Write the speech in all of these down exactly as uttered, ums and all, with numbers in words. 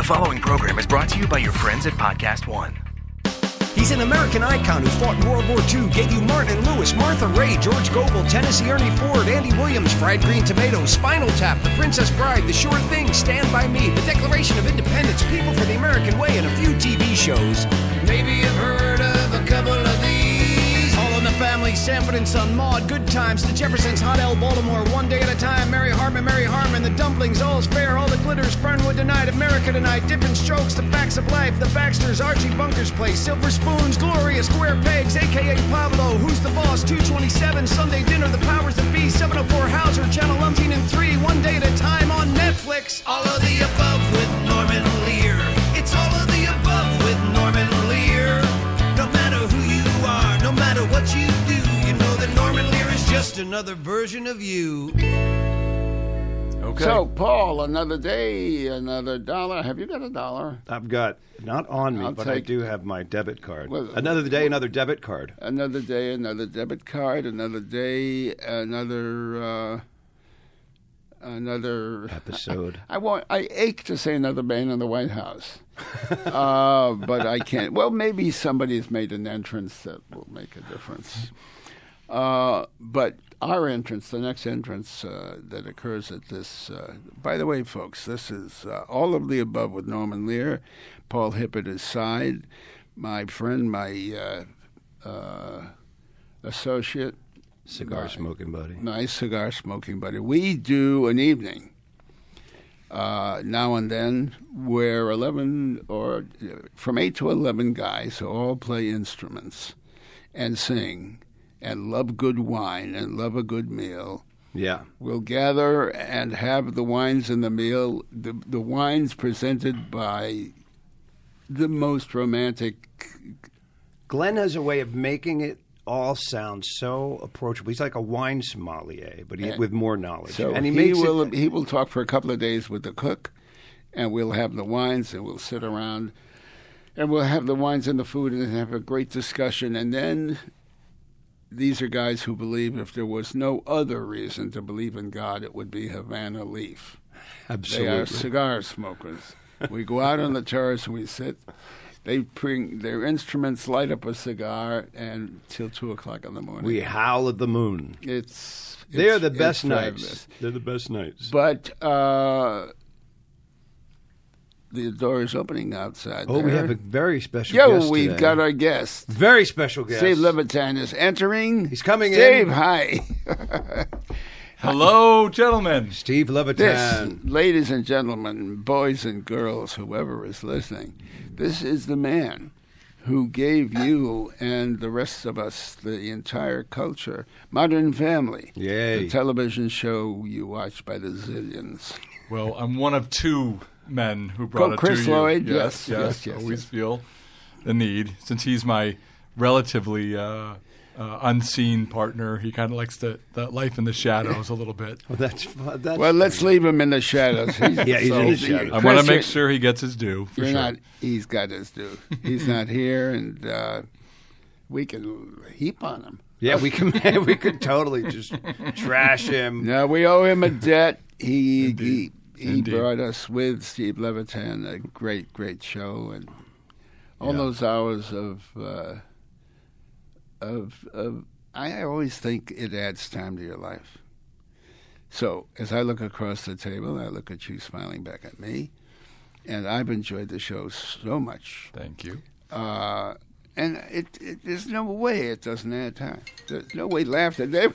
following program is brought to you by your friends at Podcast One. He's an American icon who fought in World War Two, gave you Martin Lewis, Martha Ray, George Goebel, Tennessee Ernie Ford, Andy Williams, Fried Green Tomatoes, Spinal Tap, The Princess Bride, The Sure Thing, Stand By Me, The Declaration of Independence, People for the American Way, and a few T V shows. Maybe you've heard of a couple of these. All in the Family, Sanford and Son, Maude, Good Times, The Jeffersons, Hot L, Baltimore, One Day at a Time, Mary Hartman, Mary Hartman, The Dumplings, All's Fair, All the Glitters, Fernwood Tonight, America Tonight, Different Strokes, The Facts of Life, The Baxters, Archie Bunker's Place, Silver Spoons, Gloria, Square Pegs, a k a. Pablo, Who's the Boss, two twenty-seven, Sunday Dinner, The Powers That Be, seven oh four Hauser, Channel umpteen and three, One Day at a Time on Netflix. All of the above with Norman Lear. It's all of the above with Norman Lear. No matter who you are, no matter what you do, you know that Norman Lear is just another version of you. Okay. So, Paul, another day, another dollar. Have you got a dollar? I've got, not on me, I'll but take, I do have my debit card. Well, another day, another debit card. Another day, another debit card. Another day, another... Uh, another... Episode. I, I want. I ache to say another man in the White House. uh, but I can't. Well, maybe somebody's made an entrance that will make a difference. Uh, but our entrance, the next entrance uh, that occurs at this, uh, by the way, folks, this is uh, all of the above with Norman Lear, Paul Hipp at his side, my friend, my uh, uh, associate. Cigar my, smoking buddy. My cigar smoking buddy. We do an evening uh, now and then where eleven or from eight to eleven guys who all play instruments and sing and love good wine and love a good meal. Yeah. We'll gather and have the wines and the meal, the, the wines presented by the most romantic. Glenn has a way of making it all sound so approachable. He's like a wine sommelier, but he, and, with more knowledge. So and he, he makes will it, he will talk for a couple of days with the cook, and we'll have the wines, and we'll sit around, and we'll have the wines and the food, and have a great discussion, and then... These are guys who believe if there was no other reason to believe in God, it would be Havana Leaf. Absolutely. They are cigar smokers. We go out on the terrace and we sit. They bring their instruments, light up a cigar, and till two o'clock in the morning. We howl at the moon. It's, it's They're the best nights. nights. They're the best nights. But uh, the door is opening outside. Oh, there. we have a very special Yo, guest we've today. got our guest. Very special guest. Steve Levitan is entering. He's coming Steve, in. Steve, hi. Hello, gentlemen. Steve Levitan. This, ladies and gentlemen, boys and girls, whoever is listening, this is the man who gave you and the rest of us, the entire culture, Modern Family. Yay. The television show you watch by the zillions. Well, I'm one of two men who brought Oh, it Chris to you. Lloyd, Yes, yes, yes, yes, Always yes. feel the need, since he's my relatively uh, uh, unseen partner. He kind of likes the, the life in the shadows a little bit. Well, that's, that's Well, let's leave him in the shadows. He's, Yeah, he's in the shadows. I Chris, want to make you're- sure he gets his due, for You're sure. not. He's got his due. He's not here, and uh, we can heap on him. Yeah, we can. We could totally just trash him. No, we owe him a debt. He he, he Indeed. brought us with Steve Levitan a great, great show, and all Yeah. those hours of uh, of of. I always think it adds time to your life. So as I look across the table, I look at you smiling back at me, and I've enjoyed the show so much. Thank you. Uh, and it, it, there's no way it doesn't add time. There's no way laughter. Dave.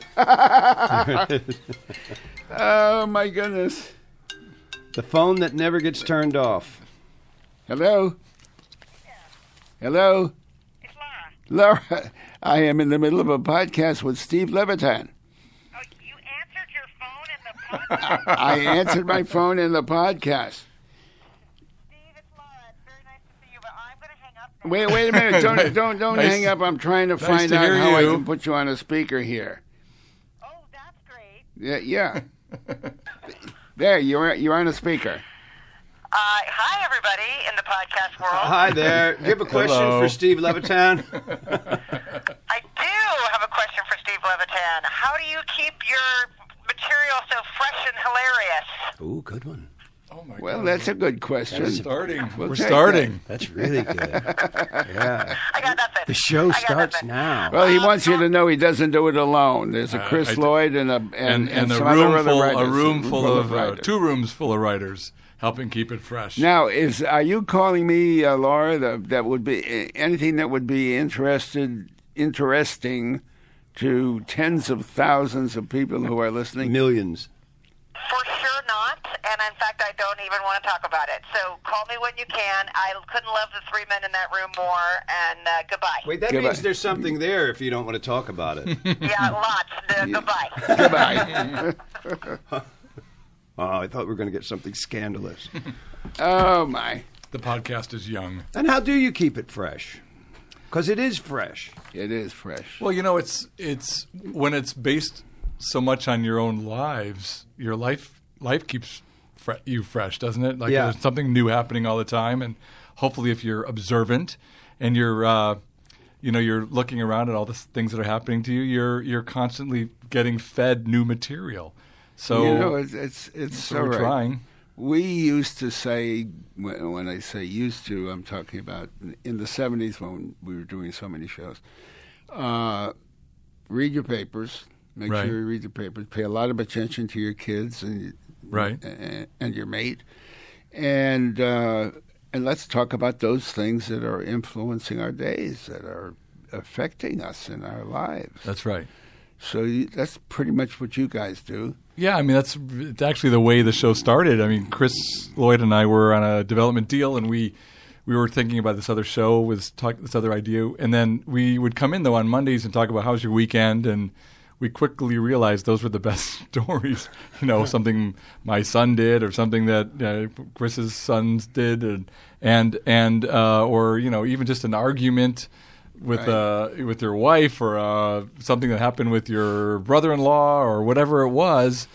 Oh, my goodness. The phone that never gets turned off. Hello? Hello? It's Laura. Laura, I am in the middle of a podcast with Steve Levitan. Oh, you answered your phone in the podcast? I answered my phone in the podcast. Steve, it's Laura. It's very nice to see you, but I'm going to hang up now. Wait, wait a minute. Don't don't don't Nice- hang up. I'm trying to nice find to out hear how I you. can put you on a speaker here. Oh, that's great. Yeah, yeah. There, you're you're on a speaker. Uh, hi, everybody in the podcast world. Hi there. Do you have a question Hello. for Steve Levitan? I do have a question for Steve Levitan. How do you keep your material so fresh and hilarious? Ooh, good one. Oh, Oh my Well, God. that's a good question. We're starting. We'll We're take starting. That's really good. Yeah. I got nothing. The show I got starts nothing. now. Well, he wants you to know he doesn't do it alone. There's a Uh, Chris I d- Lloyd and a and, And, and, a some other room other full, writers, a room full of, uh, writers. two rooms full of writers helping keep it fresh. Now, is are you calling me, uh, Laura? That, that would be anything that would be interested, interesting to tens of thousands of people who are listening. Millions. For sure not, and in fact, I don't even want to talk about it. So call me when you can. I couldn't love the three men in that room more, and uh, goodbye. Wait, that Goodbye. means there's something there if you don't want to talk about it. Yeah, lots. Uh, Goodbye. Goodbye. Oh, I thought we were going to get something scandalous. Oh my! The podcast is young. And how do you keep it fresh? Because it is fresh. It is fresh. Well, you know, it's it's when it's based so much on your own lives, your life life keeps fre- you fresh, doesn't it? Like Yeah. there's something new happening all the time, and hopefully, if you're observant and you're uh, you know you're looking around at all the things that are happening to you, you're you're constantly getting fed new material. So you know, it's it's, it's so so we're right. trying. We used to say, when when I say used to, I'm talking about in the seventies when we were doing so many shows. Uh, read your papers. Make Right. sure you read the papers. Pay a lot of attention to your kids and Right. and, and your mate, and uh, and let's talk about those things that are influencing our days, that are affecting us in our lives. That's right. So you, that's pretty much what you guys do. Yeah, I mean that's it's actually the way the show started. I mean, Chris Lloyd and I were on a development deal, and we we were thinking about this other show, with talk, this other idea, and then we would come in though on Mondays and talk about how's your weekend, and we quickly realized those were the best stories. You know, something my son did, or something that uh, Chris's sons did, and and and uh, or you know even just an argument with Right. uh, with your wife, or uh, something that happened with your brother-in-law, or whatever it was,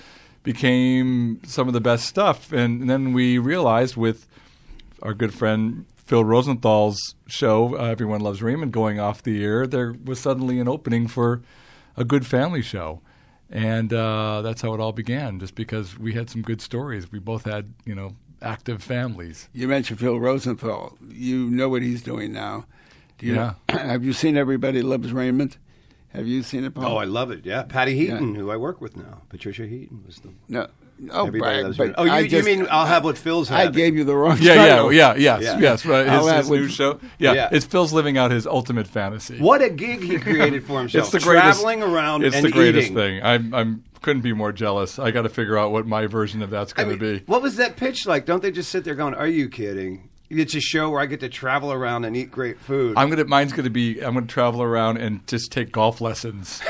became some of the best stuff. And, and then we realized with our good friend Phil Rosenthal's show, uh, Everyone Loves Raymond, going off the air, there was suddenly an opening for a good family show. And uh, that's how it all began, just because we had some good stories. We both had, you know, active families. You mentioned Phil Rosenthal. You know what he's doing now. Do you Yeah. know, have you seen Everybody Loves Raymond? Have you seen it, Paul? Oh, I love it. Yeah, Patty Heaton, Yeah. who I work with now. Patricia Heaton was the. No. Oh, Everybody but- loves but Raymond. Oh, you, I you just- mean I'll have what Phil's I having. gave you the wrong Yeah, title. yeah, yeah, yes, Yeah. yes. Right. I'll His, have his with- new show. Yeah, Yeah. it's Phil's living out his ultimate fantasy. What a gig he created for himself. It's the greatest, Traveling around It's and the greatest eating. thing. I'm, I'm couldn't be more jealous. I got to figure out what my version of that's I going to mean, be. What was that pitch like? Don't they just sit there going, "Are you kidding?" It's a show where I get to travel around and eat great food. I'm gonna. Mine's gonna be. I'm gonna travel around and just take golf lessons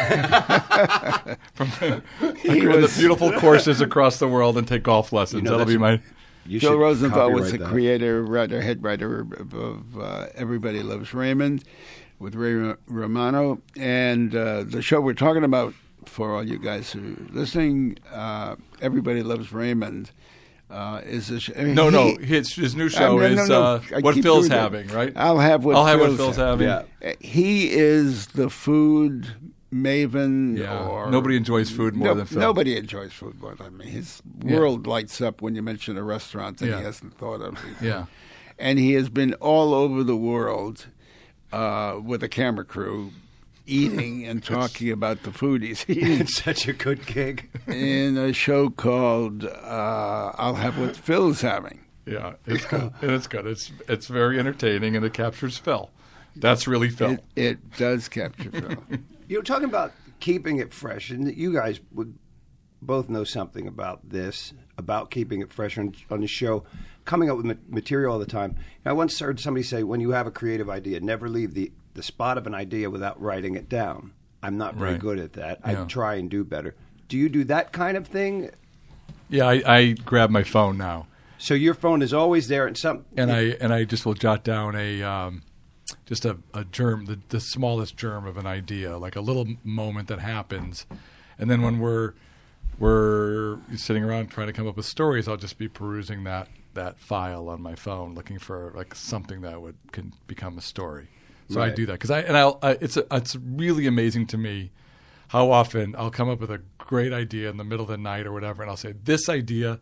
from the, He the was- beautiful courses across the world and take golf lessons. You know, That'll be that's- my. You Phil should Rosenthal was copyright the that. creator, writer, head writer of, of uh, Everybody Loves Raymond with Ray Ro- Romano. And uh, the show we're talking about, for all you guys who are listening, uh, Everybody Loves Raymond, uh, is a sh- No, he- no. His his new show I mean, no, is no, uh, I what keep Phil's doing that. having, right? I'll have what I'll have Phil's what Phil's having. having. Yeah. Uh, He is the food maven. Yeah. Or Nobody enjoys food more no- than Phil. Nobody enjoys food more than me. His Yeah. world lights up when you mention a restaurant that Yeah. he hasn't thought of before. Yeah. And he has been all over the world uh, with a camera crew eating and talking about the food he's eating It's such a good gig. in a show called uh, I'll Have What Phil's Having. Yeah, it's good. And it's good. It's it's very entertaining, and it captures Phil. That's really Phil. It, it does capture Phil. You know, talking about keeping it fresh, and you guys would both know something about this, about keeping it fresh on, on the show, coming up with ma- material all the time. I once heard somebody say, when you have a creative idea, never leave the, the spot of an idea without writing it down. I'm not very Right. good at that. Yeah. I try and do better. Do you do that kind of thing? Yeah, I, I grab my phone now. So your phone is always there, and some and I and I just will jot down a um, just a, a germ, the, the smallest germ of an idea, like a little moment that happens, and then when we're we're sitting around trying to come up with stories, I'll just be perusing that that file on my phone, looking for like something that would can become a story. So I Right. do that because I and I'll I, it's a, it's really amazing to me how often I'll come up with a great idea in the middle of the night or whatever, and I'll say this idea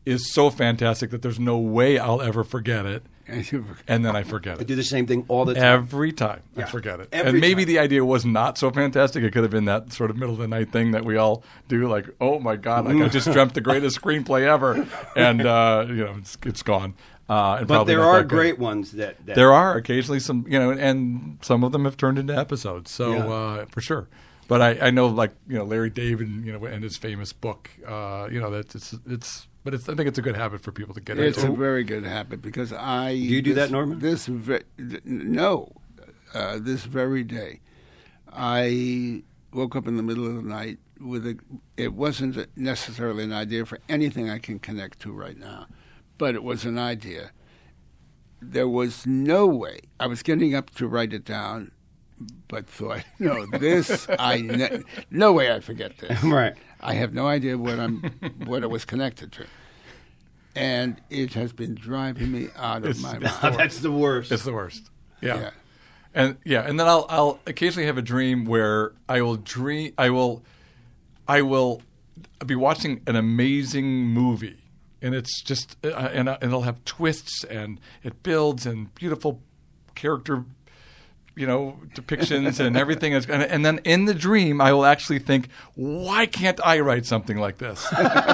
is so fantastic that there's no way I'll ever forget it. And then I forget I it. do the same thing all the time. Every time I Yeah. forget it. Every and maybe time. the idea was not so fantastic. It could have been that sort of middle of the night thing that we all do, like, oh my God, like I just dreamt the greatest screenplay ever. And, uh, you know, it's, it's gone. Uh, and But probably there not are that good. great ones that, that There are occasionally some, you know, and some of them have turned into episodes. So Yeah. uh, for sure. But I, I know, like, you know, Larry David, you know, and his famous book, uh, you know, that it's, it's, but it's, I think it's a good habit for people to get It's into. a very good habit because I. Do you do that, Norman? This ve- no, uh, this very day, I woke up in the middle of the night with a. It wasn't necessarily an idea for anything I can connect to right now, but it was an idea. There was no way I was getting up to write it down, but thought, no, this I ne- no way I forget this. Right. I have no idea what I'm what it was connected to, and it has been driving me out of It's- my it's mind. That's the worst. It's the worst. Yeah. Yeah. And yeah, and then I'll I'll occasionally have a dream where I will dream I will I will be watching an amazing movie, and it's just uh, and, and it'll have twists and it builds and beautiful character, you know, depictions and everything is, and, and then in the dream I will actually think, why can't I write something like this?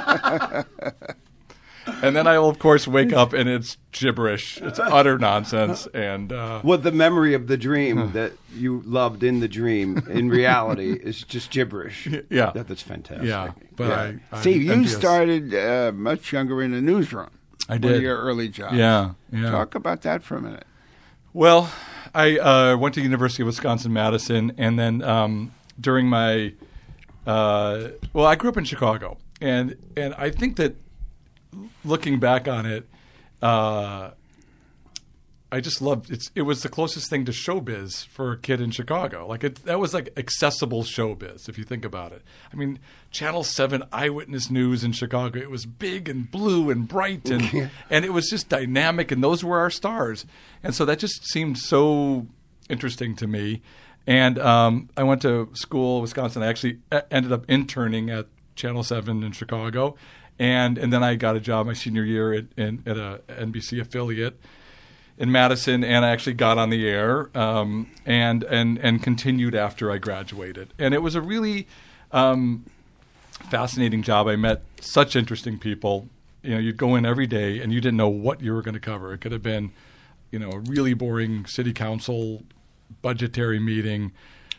And then I will, of course, wake up and it's gibberish. It's utter nonsense. And uh, What the memory of the dream that you loved in the dream in reality is just gibberish. Yeah. That, that's fantastic. yeah, but I, I'm See, you envious. started uh, much younger in a newsroom. I One did. of your early jobs. Yeah, yeah. Talk about that for a minute. Well, I uh, went to University of Wisconsin-Madison, and then um, during my uh, well, I grew up in Chicago, and and I think that looking back on it, uh, I just loved it. It was the closest thing to showbiz for a kid in Chicago. Like it, that was like accessible showbiz if you think about it. I mean, Channel Seven Eyewitness News in Chicago. It was big and blue and bright, and and it was just dynamic. And those were our stars. And so that just seemed so interesting to me. And um, I went to school, Wisconsin. I actually e- ended up interning at Channel Seven in Chicago, and and then I got a job my senior year at, in, at a N B C affiliate in Madison, and I actually got on the air um, and and and continued after I graduated. And it was a really um, fascinating job. I met such interesting people. You know, you'd go in every day and you didn't know what you were going to cover. It could have been, you know, a really boring city council budgetary meeting,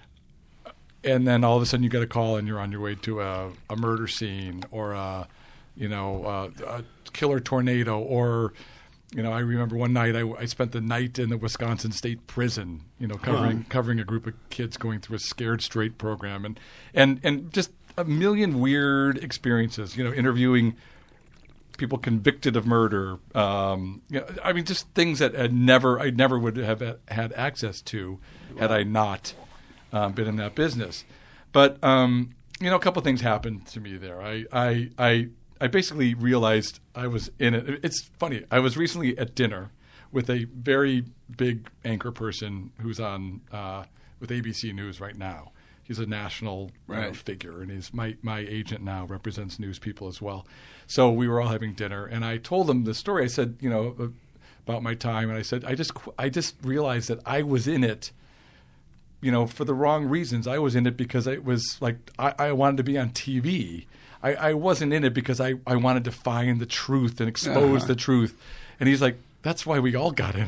and then all of a sudden you get a call and you're on your way to a, a murder scene or a, you know, a, a killer tornado or. You know, I remember one night I, I spent the night in the Wisconsin State Prison. You know, covering covering a group of kids going through a Scared Straight program, and and and just a million weird experiences. You know, interviewing people convicted of murder. Um, you know, I mean, just things that I never I never would have had access to had I not um, been in that business. But um, you know, a couple of things happened to me there. I I. I I basically realized I was in it. It's funny. I was recently at dinner with a very big anchor person who's on uh, with A B C News right now. He's a national you know, Right. figure, and he's my, my agent now, represents news people as well. So we were all having dinner, and I told him the story. I said, you know, about my time, and I said, I just I just realized that I was in it, you know, for the wrong reasons. I was in it because it was like I, I wanted to be on T V. I, I wasn't in it because I, I wanted to find the truth and expose Uh-huh. the truth. And he's like, that's why we all got in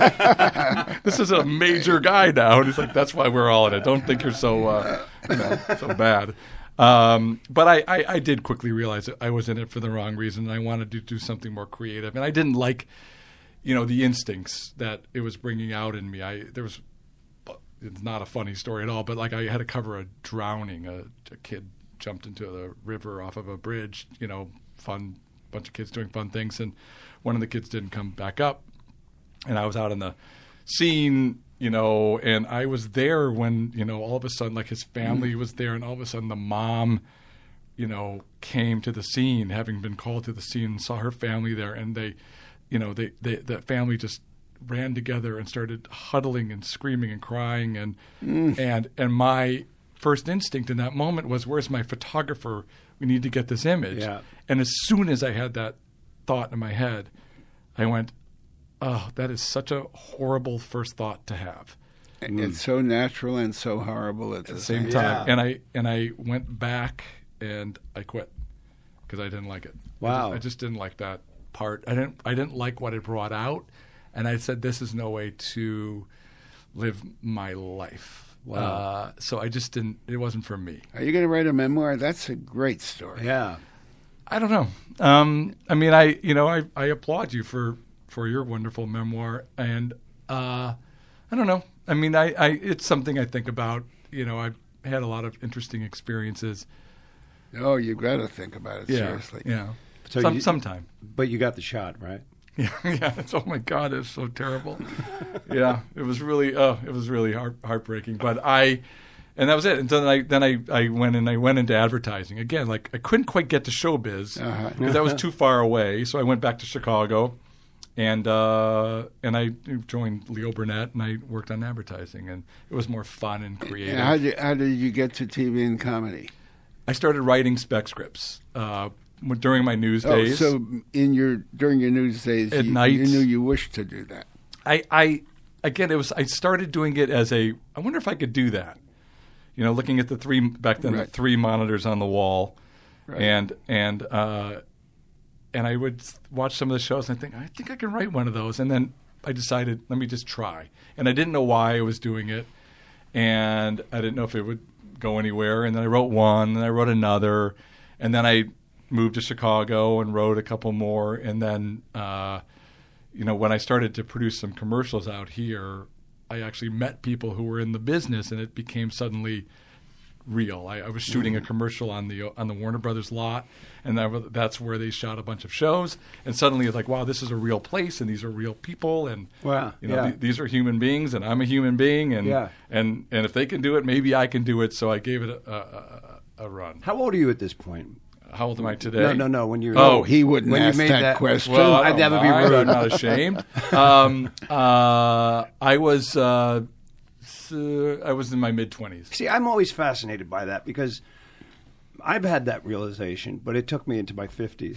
it. This is a major guy now. And he's like, that's why we're all in it. Don't think you're so uh, you know, so bad. Um, but I, I, I did quickly realize that I was in it for the wrong reason. And I wanted to do something more creative. And I didn't like, you know, the instincts that it was bringing out in me. I there was, it's not a funny story at all, but like I had to cover a drowning, a, a kid jumped into the river off of a bridge, you know, fun, bunch of kids doing fun things. And one of the kids didn't come back up. And I was out in the scene, you know, and I was there when, you know, all of a sudden, like his family was there, and all of a sudden the mom, you know, came to the scene, having been called to the scene, and saw her family there. And they, you know, they, they the family just ran together and started huddling and screaming and crying. And, and, and my first instinct in that moment was, where's my photographer? We need to get this image. Yeah. And as soon as I had that thought in my head, I went, oh, that is such a horrible first thought to have. It's so natural and so horrible at the, At the same time. time. And I and I went back and I quit because I didn't like it. Wow. I just, I just didn't like that part. I didn't I didn't like what it brought out, and I said this is no way to live my life. Wow. Uh, so I just didn't. It wasn't for me. Are you going to write a memoir? That's a great story. Yeah. I don't know. Um, I mean, I you know I, I applaud you for, for your wonderful memoir, and uh, I don't know. I mean, I, I it's something I think about. You know, I've had a lot of interesting experiences. Oh, you've got to think about it Yeah, seriously. yeah. So Some, you- sometime. But you got the shot, right? Yeah, yeah. It's, oh my God, it's so terrible. Yeah, it was really, oh, it was really heart, heartbreaking. But I, and that was it. And then I, then I, I went and I went into advertising again. Like I couldn't quite get to showbiz because Uh-huh. that was too far away. So I went back to Chicago, and uh, and I joined Leo Burnett, and I worked on advertising, and it was more fun and creative. And how did, how did you get to T V and comedy? I started writing spec scripts uh, during my news Oh, days. so in your during your news days, At you, night. you knew you wished to do that. I, I again, it was. I started doing it as a. I wonder if I could do that. You know, looking at the three back then, Right. the three monitors on the wall, Right. and and uh, and I would watch some of the shows and I think I think I can write one of those. And then I decided, let me just try. And I didn't know why I was doing it, and I didn't know if it would go anywhere. And then I wrote one, and I wrote another, and then I moved to Chicago and wrote a couple more, and then. Uh, You know, when I started to produce some commercials out here, I actually met people who were in the business, and it became suddenly real. I, I was shooting a commercial on the on the Warner Brothers lot, and that, was- that's where they shot a bunch of shows. And suddenly it's like, wow, this is a real place, and these are real people, and Wow, you know, yeah. th- these are human beings, and I'm a human being, and Yeah. and and if they can do it, maybe I can do it. So I gave it a, a, a, a run. How old are you at this point? How old am I today? No, no, no. When you Oh, He wouldn't when you ask made that, that- question. Well, I I'd don't never be mind. rude. I'm not ashamed. um, uh, I was uh, s- uh, I was in my mid twenties. See, I'm always fascinated by that because I've had that realization, but it took me into my fifties.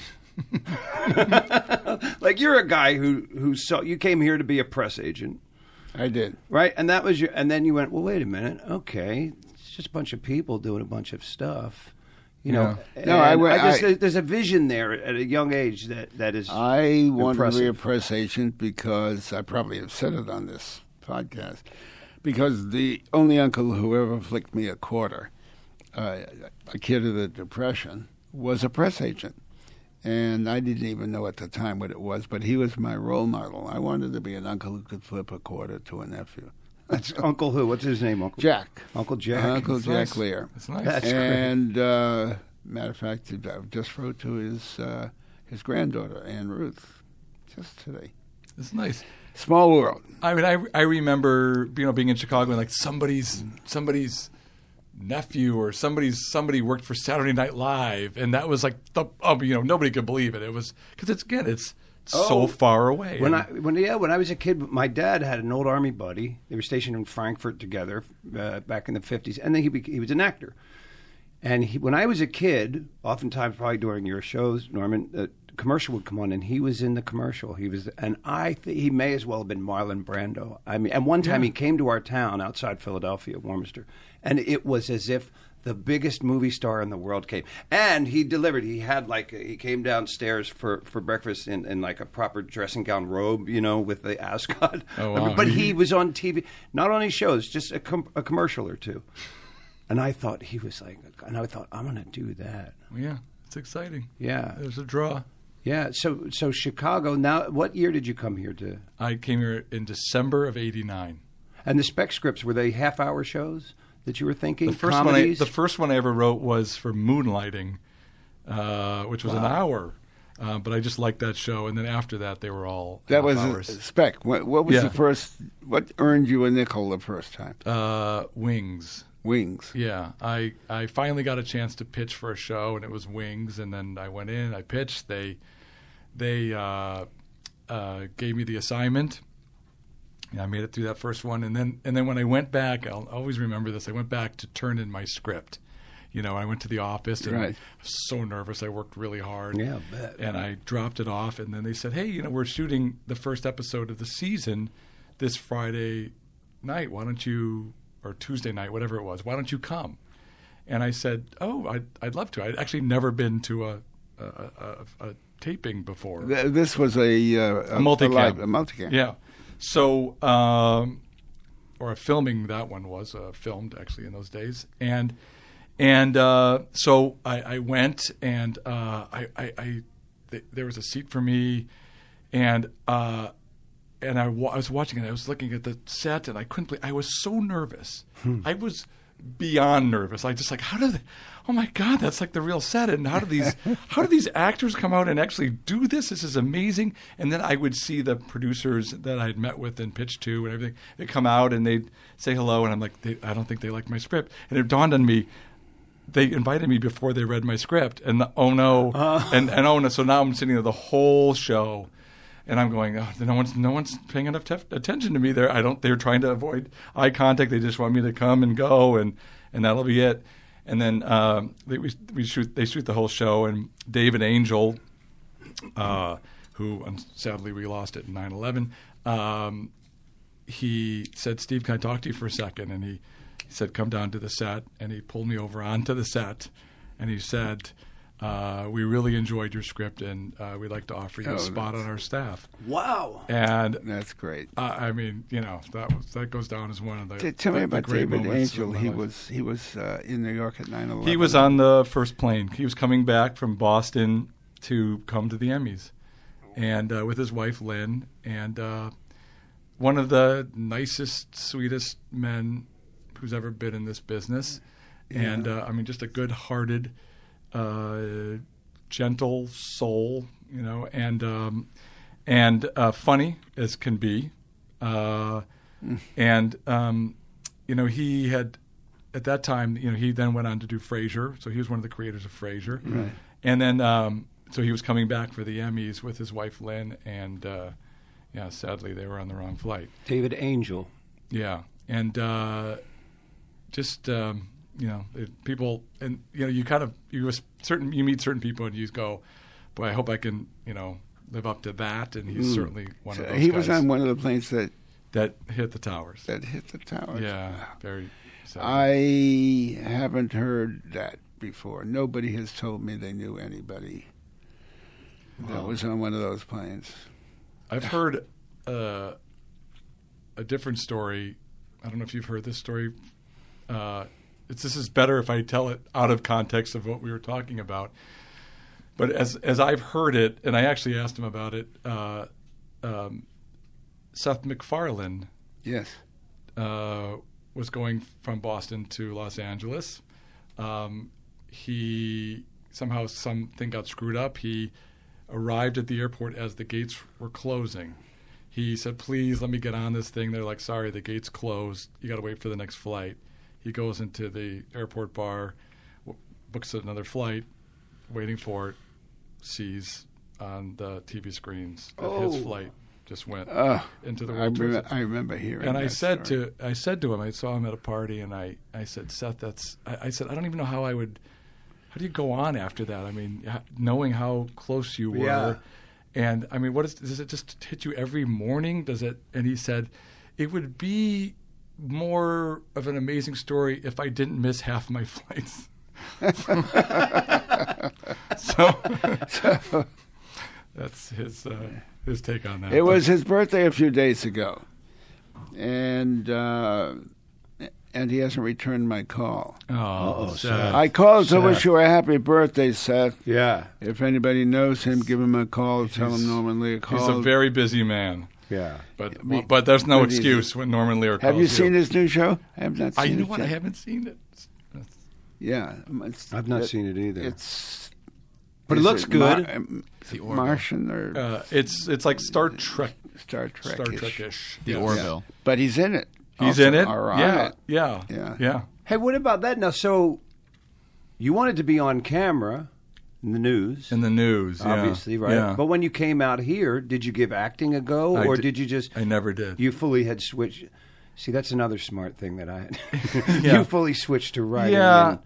Like you're a guy who who saw you came here to be a press agent, I did. right? And that was your, and then you went, well, wait a minute, okay, it's just a bunch of people doing a bunch of stuff. You know, No, I And wa- I just, I- there's a vision there at a young age that, that is. I wanted to be a Impressive. press agent because I probably have said it on this podcast. Because the only uncle who ever flicked me a quarter, uh, a kid of the Depression, was a press agent. And I didn't even know at the time what it was, but he was my role model. I wanted to be an uncle who could flip a quarter to a nephew. That's Uncle who? What's his name? Uncle Jack. Uncle Jack. Uncle That's Jack nice. Lear. That's nice. That's great. and uh, matter of fact, I just wrote to his uh, his granddaughter Ann Ruth just today. It's nice. Small world. I mean, I I remember you know being in Chicago and like somebody's somebody's nephew or somebody's somebody worked for Saturday Night Live, and that was like the oh you know nobody could believe it. It was because it's again it's Oh, so far away. When I And- when yeah when I was a kid, my dad had an old army buddy. They were stationed in Frankfurt together uh, back in the fifties, and then he bec he was an actor. And he, when I was a kid, oftentimes probably during your shows, Norman, a commercial would come on, and he was in the commercial. He was, and I th- he may as well have been Marlon Brando. I mean, and one time he came to our town outside Philadelphia, Warminster, and it was as if the biggest movie star in the world came, and he delivered. He had like a, he came downstairs for, for breakfast in, in like a proper dressing gown robe, you know, with the ascot. Oh, wow. But he was on T V, not on his shows, just a, com- a commercial or two. And I thought he was like, and I thought I'm going to do that. yeah, it's exciting. Yeah, There's a draw. yeah. So so Chicago. Now, what year did you come here to? I came here in December of eighty-nine. And the spec scripts, were they half hour shows that you were thinking? The first one, I, Comedies? the first one I ever wrote was for Moonlighting, uh, which was an hour. Uh, but I just liked that show, and then after that, they were all That half was hours. a spec. What, what was Yeah. the first? What earned you a nickel the first time? uh, Wings. Wings. Yeah, I I finally got a chance to pitch for a show, and it was Wings. And then I went in, I pitched. They they uh, uh, gave me the assignment. And I made it through that first one, and then and then when I went back, I'll always remember this. I went back to turn in my script. You know, I went to the office and Right. I was so nervous. I worked really hard. Yeah, I bet. And I dropped it off, and then they said, "Hey, you know, we're shooting the first episode of the season this Friday night. Why don't you, or Tuesday night, whatever it was, why don't you come?" And I said, "Oh, I'd, I'd love to. I'd actually never been to a a, a, a taping before. Th- This was a uh, A multicam. live- A multicam. Yeah. So, um, or a filming that one was uh, filmed actually in those days, and and uh, so I, I went and uh, I, I, I th- there was a seat for me, and uh, and I, wa- I was watching it. I was looking at the set, and I couldn't believe I was so nervous. I was beyond nervous. I just like, how do they, oh my God, that's like the real set. And how do these how do these actors come out and actually do this? This is amazing. And then I would see the producers that I'd met with and pitched to and everything. They'd come out and they'd say hello, and I'm like, they, I don't think they like my script. And it dawned on me, they invited me before they read my script. And the, oh no, Uh. and and oh no. So now I'm sitting there the whole show. And I'm going, oh, no one's no one's paying enough tef- attention to me there. I don't. They're trying to avoid eye contact. They just want me to come and go, and, and that'll be it. And then um, they, we we shoot. They shoot the whole show. And David Angel, uh, who um, sadly we lost at nine eleven, um, he said, "Steve, can I talk to you for a second?" And he, he said, "Come down to the set." And he pulled me over onto the set, and he said, Uh, we really enjoyed your script, and uh, we'd like to offer you Oh, a spot that's- on our staff. Wow. And That's great. uh, I mean, you know, that was that goes down as one of the. T- Tell me the- the about great David moments of Angel. my He life. was he was uh, in New York at nine eleven. He was on the first plane. He was coming back from Boston to come to the Emmys, and uh, with his wife Lynn, and uh, one of the nicest, sweetest men who's ever been in this business, and uh, I mean, just a good-hearted, uh, gentle soul, you know, and um, and uh, funny as can be, uh, and um, you know, he had. At that time, you know, he then went on to do Frasier, so he was one of the creators of Frasier. Right. And then, um, so he was coming back for the Emmys with his wife Lynn, and uh, yeah, sadly they were on the wrong flight. David Angel. Yeah, and uh, just um, you know, it, people, and you know, you kind of you was certain you meet certain people, and you go, boy, I hope I can, you know, live up to that. And he's Mm. certainly one So of those he guys was on one of the planes that, that hit the towers. that hit the tower. Yeah, very. Sad. I haven't heard that before. Nobody has told me they knew anybody that was on one of those planes. I've heard uh, a different story. I don't know if you've heard this story. Uh, it's, this is better if I tell it out of context of what we were talking about. But as as I've heard it, and I actually asked him about it, uh, um, Seth MacFarlane Yes. uh, was going from Boston to Los Angeles. Um, he somehow something got screwed up. He arrived at the airport as the gates were closing. He said, "Please let me get on this thing." They're like, "Sorry, the gates closed. You got to wait for the next flight." He goes into the airport bar, w- books another flight, waiting for it, sees on the T V screens that Oh. his flight just went Uh, into the I, World Trade remember, Center. I remember hearing And I that said story. to I said to him, I saw him at a party, and I, I said, "Seth, that's." I, I said, "I don't even know how I would. How do you go on after that? I mean, h- knowing how close you were, Yeah. and I mean, what is? Does it just hit you every morning? Does it?" And he said, "It would be more of an amazing story if I didn't miss half my flights." so that's his uh, his take on that. It was his birthday a few days ago, and uh, and he hasn't returned my call. oh, Uh-oh, sad. sad. I called to Seth. wish you a happy birthday, Seth. Yeah. If anybody knows him, give him a call. Tell him Norman Lear called. He's a very busy man. Yeah. But Me- but there's no but he's- excuse when Norman Lear calls Have you seen his new show? I have not seen I it. know what I yet. haven't seen it. That's- Yeah, it's, I've not it- seen it either. It's, But it is looks good. um, The Orville. Martian or Uh, it's it's like Star Trek, Star Trek. Star Trek-ish. The Yes. Orville. But he's in it. He's also, in it. Or on yeah, it. yeah, Yeah. yeah. Hey, what about that now? So you wanted to be on camera in the news, In the news, yeah. obviously, right? Yeah. But when you came out here, did you give acting a go, I or di- did you just I never did. you fully had switched? See, that's another smart thing that I had. Yeah. You fully switched to writing. Yeah. and-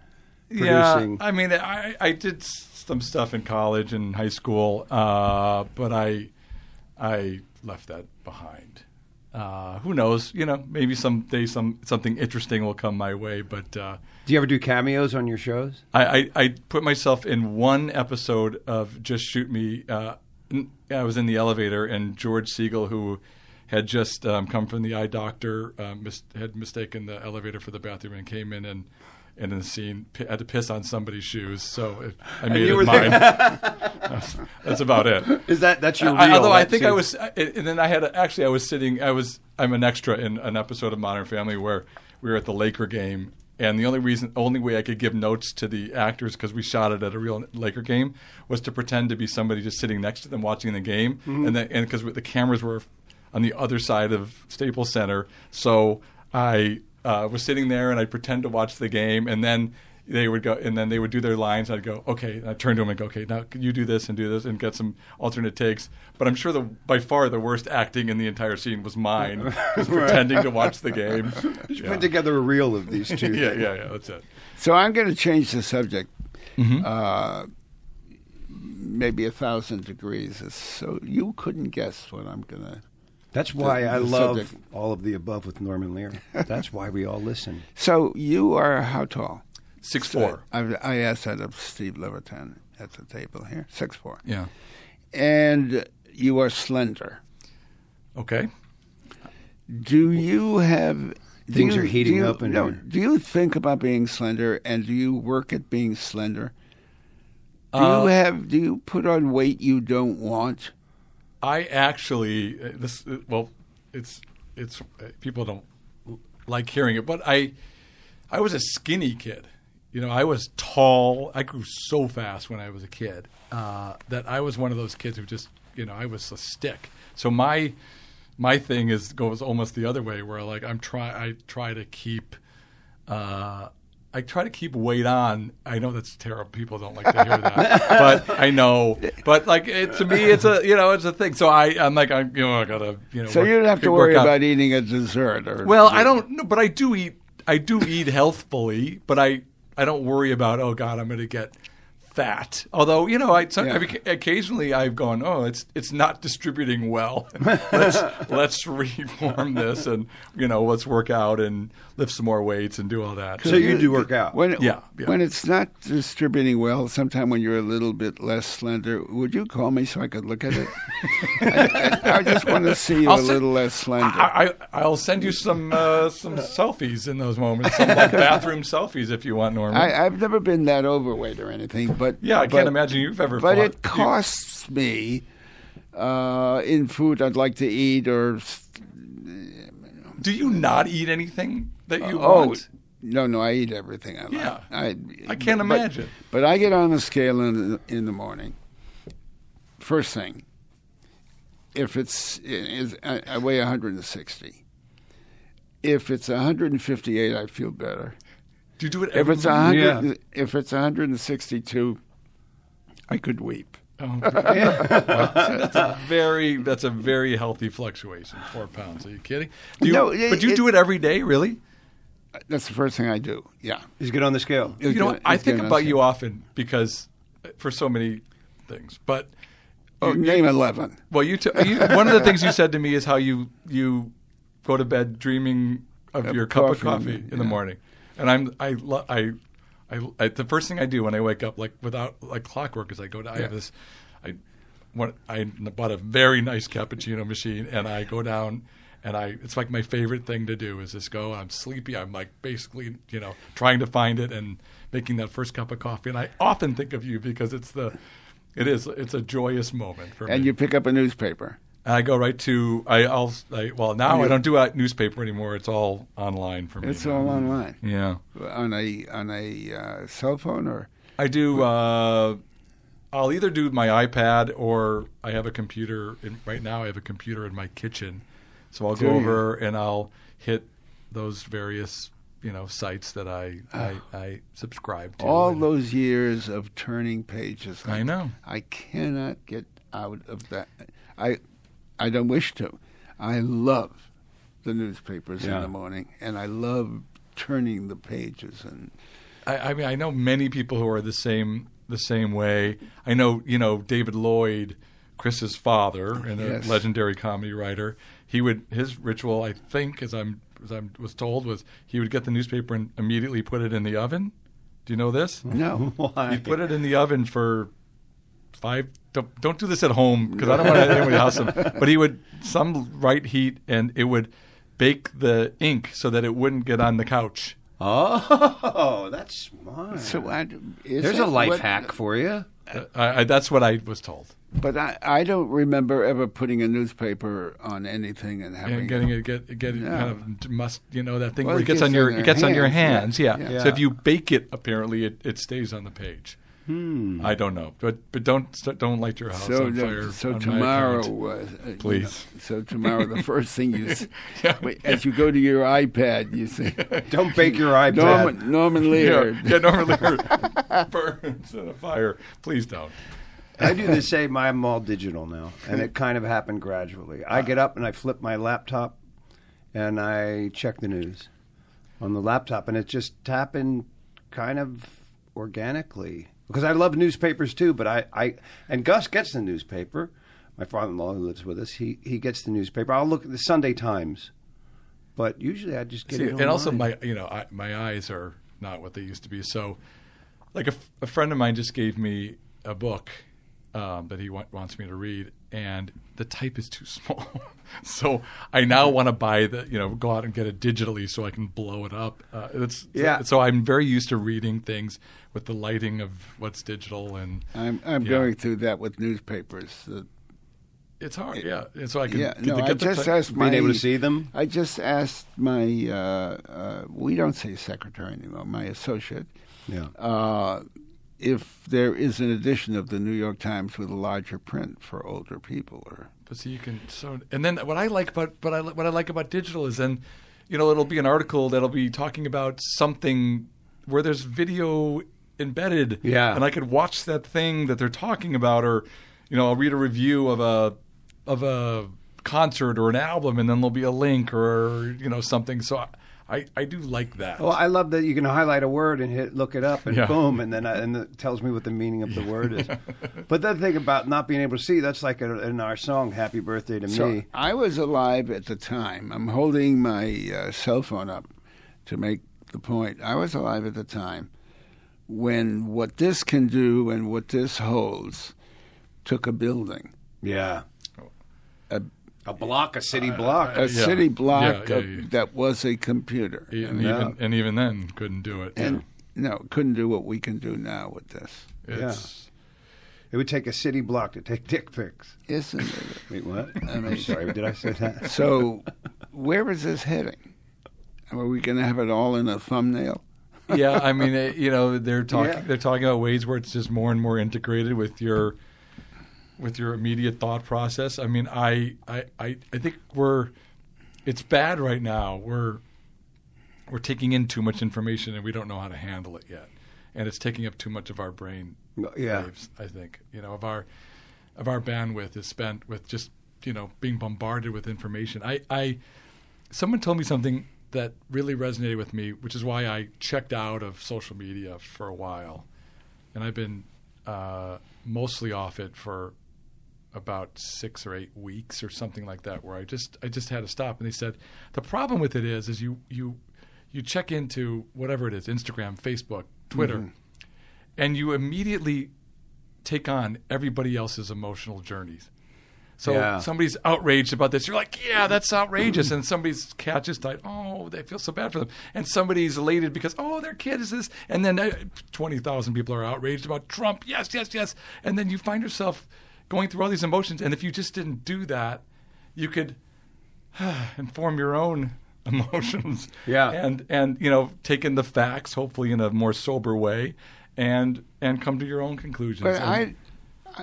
producing. Yeah, I mean, I, I did some stuff in college and high school, uh, but I I left that behind. Uh, who knows? You know, maybe someday some something interesting will come my way. But uh, do you ever do cameos on your shows? I, I, I put myself in one episode of Just Shoot Me. Uh, I was in the elevator, and George Siegel, who had just um, come from the eye doctor, uh, mis- had mistaken the elevator for the bathroom and came in and, and in the scene p- had to piss on somebody's shoes. So it, I made you it were mine. that's, that's about it. Is that that's your real? I, although I that think I scene? was, and then I had a, actually I was sitting. I was I'm an extra in an episode of Modern Family where we were at the Laker game, and the only reason, only way I could give notes to the actors because we shot it at a real Laker game was to pretend to be somebody just sitting next to them watching the game, mm-hmm. and then and because the cameras were on the other side of Staples Center, so I uh, was sitting there and I'd pretend to watch the game, and then they would go, and then they would do their lines. I'd go, okay. And I'd turn to them and go, okay, now you do this and do this, and get some alternate takes. But I'm sure the by far the worst acting in the entire scene was mine, just pretending to watch the game. You Yeah. put together a reel of these two. yeah, yeah, yeah. That's it. So I'm going to change the subject. Mm-hmm. Uh, maybe a thousand degrees. So you couldn't guess what I'm going to. That's why The- I the love subject. all of the above with Norman Lear. That's why we all listen. So you are how tall? Six four. I, I asked that of Steve Levitan at the table here. Six four. Yeah. And you are slender. Okay. Do you have do Things you- are heating do you- up in no, here. Do you think about being slender, and do you work at being slender? Do Uh, you have? Do you put on weight you don't want? I actually uh, this uh, well, it's it's uh, people don't l- like hearing it, but I I was a skinny kid. You know, I was tall. I grew so fast when I was a kid uh, that I was one of those kids who just, you know, I was a stick. So my my thing is goes almost the other way, where like I'm try I try to keep uh, I try to keep weight on. I know that's terrible. People don't like to hear that, but I know. But like it, to me, it's a you know it's a thing. So I I'm like I you know I gotta you know. So work- you don't have to work worry out. about eating a dessert, or Well, I don't know, but I do eat. I do eat healthfully, but I, I don't worry about. Oh God, I'm going to get fat. Although you know, I, some, Yeah. I occasionally I've gone. Oh, it's it's not distributing well. let's let's reform this, and you know, let's work out and lift some more weights and do all that. So you do work out. When, Yeah, yeah. when it's not distributing well, sometime when you're a little bit less slender, would you call me so I could look at it? I, I, I just want to see you I'll a send- little less slender. I, I I'll send you some uh, some selfies in those moments, some like bathroom selfies if you want, Norman. I, I've never been that overweight or anything, but yeah, I but, can't imagine you've ever. But fought. it costs me uh, in food I'd like to eat, or Do you not eat anything that you oh want? no, no, I eat everything I like. Yeah. I, I can't but- imagine. But I get on the scale in the, in the morning. First thing, if it's is I, I weigh one hundred sixty. If it's one hundred fifty-eight, I feel better. Do you do it If every it's one hundred, Yeah. if it's one hundred sixty-two, I could weep. Oh, that's a very that's a very healthy fluctuation. Four pounds. Are you kidding? Do you, No, it- but you it- do it every day, really? That's the first thing I do. Yeah. Is get on the scale. You know, It's I it's think gonna- about you often because for so many things. But Oh, you- name eleven. well, you, t- you one of the things you said to me is how you you go to bed dreaming of Of your cup of coffee, coffee in the yeah. morning, and I'm I lo- I. I, I, the first thing I do when I wake up, like without like clockwork, is I go to. I have this. I, what I bought a very nice cappuccino machine, and I go down, and I. It's like my favorite thing to do is just go. I'm sleepy. I'm like basically, you know, trying to find it and making that first cup of coffee. And I often think of you because it's the. It is. It's a joyous moment for And me. you pick up a newspaper. And I go right to. I, I'll. I, well, now You- I don't do a newspaper anymore. It's all online for me. It's now. all online. Yeah. On a on a uh, cell phone or I do. Uh, I'll either do my iPad or I have a computer. In, right now, I have a computer in my kitchen, so I'll Do go you? over and I'll hit those various, you know, sites that I I, I subscribe to. all And those years of turning pages. I know. I cannot get out of that. I I don't wish to. I love the newspapers in Yeah. the morning, and I love turning the pages and I, I mean, I know many people who are the same the same way. I know, you know, David Lloyd, Chris's father, and a Yes. legendary comedy writer. He would his ritual, I think, as I'm as I was told, was he would get the newspaper and immediately put it in the oven. Do you know this? No. Why? He'd put it in the oven for five. Don't, don't do this at home because I don't want anyone to house him. But he would some right heat, and it would bake the ink so that it wouldn't get on the couch. Oh, that's smart. So I, is There's that a life what- hack for you. Uh, I, I, that's what I was told. But I, I don't remember ever putting a newspaper on anything and having And getting it, get, get it No. kind of must, you know, that thing Well, where it it gets gets on your on it your gets on your hands, hands. yeah. Yeah. Yeah. So if you bake it, apparently it, it stays on the page. Hmm. I don't know, but but don't st- don't light your house So, on the- fire. so on my tomorrow, account. uh, you Please. know, so tomorrow, the first thing you, s- Yeah. wait, as you go to your iPad, you say, Don't bake your iPad. Norman, Norman Yeah, Lear. yeah, normally burns in a fire. Please don't. I do the same. I'm all digital now, and it kind of happened gradually. I get up and I flip my laptop, and I check the news on the laptop, and it just happened kind of organically because I love newspapers too. But I, I and Gus gets the newspaper. My father-in-law who lives with us, he he gets the newspaper. I'll look at the Sunday Times, but usually I just get See, it. and also online. my you know I, my eyes are not what they used to be. So, like a, f- a friend of mine just gave me a book um, that he wa- wants me to read, and the type is too small. So I now want to buy the you know go out and get it digitally so I can blow it up. Uh, it's Yeah. So I'm very used to reading things with the lighting of what's digital, and I'm I'm Yeah. going through that with newspapers. Uh, it's hard. Yeah. And so I can yeah, get no, the, I get the just ty- asked my. being able to see them. I just asked my. Uh, uh, we don't say secretary anymore. My associate. Yeah. Uh, if there is an edition of the New York Times with a larger print for older people, or But so you can so and then what I like about but I what I like about digital is then you know it'll be an article that'll be talking about something where there's video embedded. Yeah. And I could watch that thing that they're talking about, or you know I'll read a review of a of a concert or an album, and then there'll be a link or you know something. So I I, I do like that. Well, I love that you can highlight a word and hit look it up, and Yeah. boom, and then I, and it tells me what the meaning of the word is. But the thing about not being able to see, that's like a, in our song "Happy Birthday to so Me." I was alive at the time. I'm holding my uh, cell phone up to make the point. I was alive at the time when what this can do and what this holds took a building. Yeah, A, a block, a city block. a Yeah. city block Yeah, yeah, of, yeah. that was a computer. and, Yeah. even and even then couldn't do it. And no, couldn't do what we can do now with this. It's, It would take a city block to take dick pics. Isn't it? Wait, what? I I'm mean- sorry, did I say that? So, where is this heading? Are we going to have it all in a thumbnail? yeah, I mean, uh, you know, they're talking Yeah. they're talking about ways where it's just more and more integrated with your with your immediate thought process. I mean, I I, I, I think we're it's bad right now. We're we're taking in too much information and we don't know how to handle it yet, and it's taking up too much of our brain Yeah. waves. I think you know of our of our bandwidth is spent with just you know being bombarded with information. I, I someone told me something that really resonated with me, which is why I checked out of social media for a while, and I've been uh, mostly off it for about six or eight weeks or something like that, where I just I just had to stop. And they said the problem with it is is you you you check into whatever it is, Instagram, Facebook, Twitter, Mm-hmm. and you immediately take on everybody else's emotional journeys. So Yeah. somebody's outraged about this. You're like, yeah, that's outrageous. And somebody's cat just died. Oh, they feel so bad for them. And somebody's elated because, oh, their kid is this. And then uh, twenty thousand people are outraged about Trump. Yes, yes, yes. And then you find yourself going through all these emotions. And if you just didn't do that, you could inform your own emotions. Yeah. And, and, you know, take in the facts, hopefully in a more sober way, and and come to your own conclusions. But And- I, I,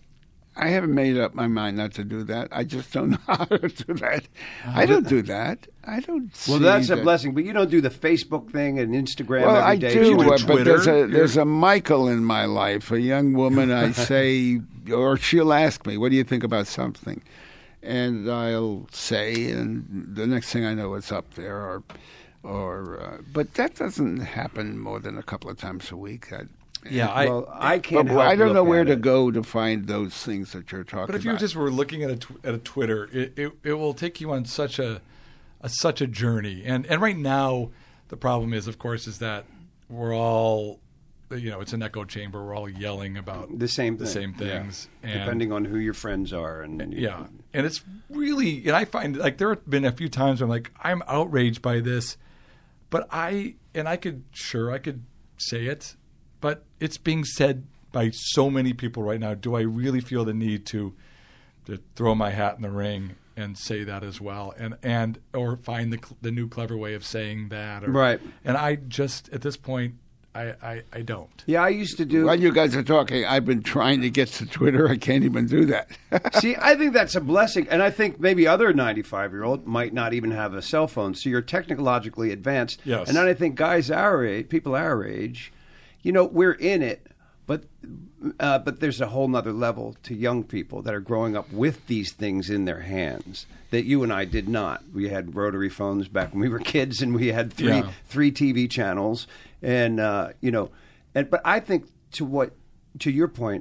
I haven't made up my mind not to do that. I just don't know how to do that. I don't do that. I don't. Well, see that's a that. blessing, but you don't do the Facebook thing and Instagram Well, every I day. do, You do uh, but there's Twitter. a there's a Michael in my life, a young woman. I say, or she'll ask me, "What do you think about something?" And I'll say, and the next thing I know, it's up there. Or or uh, but that doesn't happen more than a couple of times a week. I, Yeah, I. Well, I can't. but help I don't look know where at to it. go to find those things that you're talking about. But if you just were looking at a tw- at a Twitter, it, it it will take you on such a, a such a journey. And and right now, the problem is, of course, is that we're all, you know, it's an echo chamber. We're all yelling about the same the thing. same things, Yeah. and, depending on who your friends are, and, and you- yeah, and it's really, and I find like there have been a few times where I'm like, I'm outraged by this, but I and I could sure I could say it, but it's being said by so many people right now. Do I really feel the need to to throw my hat in the ring and say that as well, and and or find the the new clever way of saying that, or, Right. And I just at this point, I I, I don't. Yeah, I used to do. While you guys are talking, I've been trying to get to Twitter. I can't even do that. See, I think that's a blessing, and I think maybe other ninety-five-year-old might not even have a cell phone. So you're technologically advanced. Yes. And then I think guys our age, people our age, you know, we're in it, but uh, but there's a whole nother level to young people that are growing up with these things in their hands that you and I did not. We had rotary phones back when we were kids, and we had three Yeah. three T V channels, and uh, you know, and but I think to what to your point,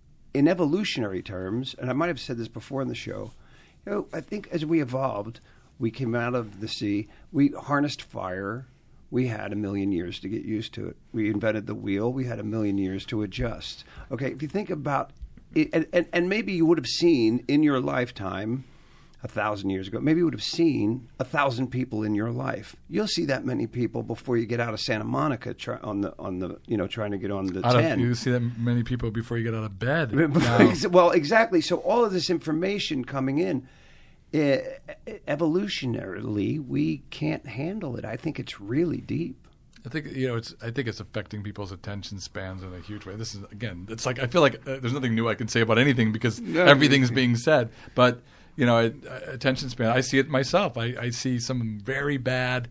in evolutionary terms, and I might have said this before in the show, you know, I think as we evolved, we came out of the sea, we harnessed fire. We had a million years to get used to it. We invented the wheel. We had a million years to adjust. Okay, if you think about it, and, and, and maybe you would have seen in your lifetime, a thousand years ago, maybe you would have seen a thousand people in your life. You'll see that many people before you get out of Santa Monica try, on the on the you know trying to get on the Out of, ten. you see that many people before you get out of bed. now. Well, exactly. So all of this information coming in, uh, evolutionarily, we can't handle it. I think it's really deep. I think you know it's. I think it's affecting people's attention spans in a huge way. This is again. It's like I feel like uh, there's nothing new I can say about anything because No. everything's being said. But you know, it, uh, attention span. I see it myself. I, I see some very bad,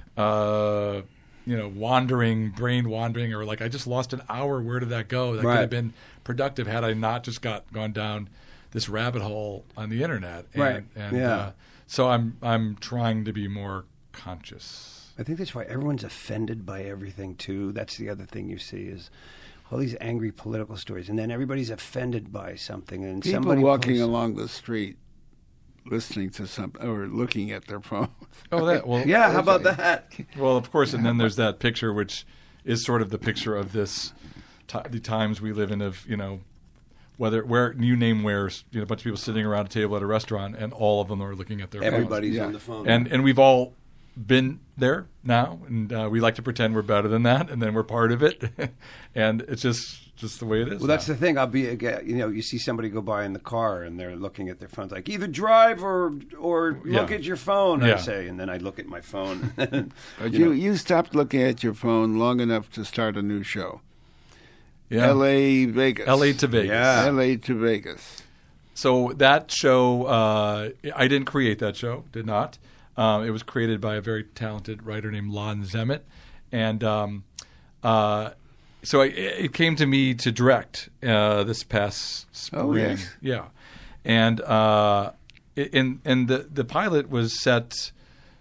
uh, you know, wandering, brain wandering, or like I just lost an hour. Where did that go? That Right. could have been productive had I not just got gone down this rabbit hole on the internet. And, Right. And Yeah. uh, so I'm I'm trying to be more conscious. I think that's why everyone's offended by everything too. That's the other thing you see is all these angry political stories, and then everybody's offended by something. And People somebody walking posts- along the street, listening to something or looking at their phone. Oh, that well. Yeah, how about that? Well, of course, and then there's that picture, which is sort of the picture of this, t- the times we live in. Of you know, whether where you name where you know a bunch of people sitting around a table at a restaurant, and all of them are looking at their Everybody's Yeah. on the phone. phones. And and we've all been there now, and uh, we like to pretend we're better than that, and then we're part of it, and it's just just the way it is. Well, that's now. the thing. I'll be, you know, you see somebody go by in the car and they're looking at their phones, like either drive or or look Yeah. at your phone. I Yeah. say, and then I look at my phone. But You you, know. you stopped looking at your phone long enough to start a new show. yeah. L A Vegas. L A to Vegas. Yeah. L A to Vegas. So that show, uh, I didn't create that show, did not. Um, it was created by a very talented writer named Lon Zemet. And um, uh, so I, it came to me to direct uh, this past spring. Oh, yes. Yeah. And uh, it- and, and the, the pilot was set,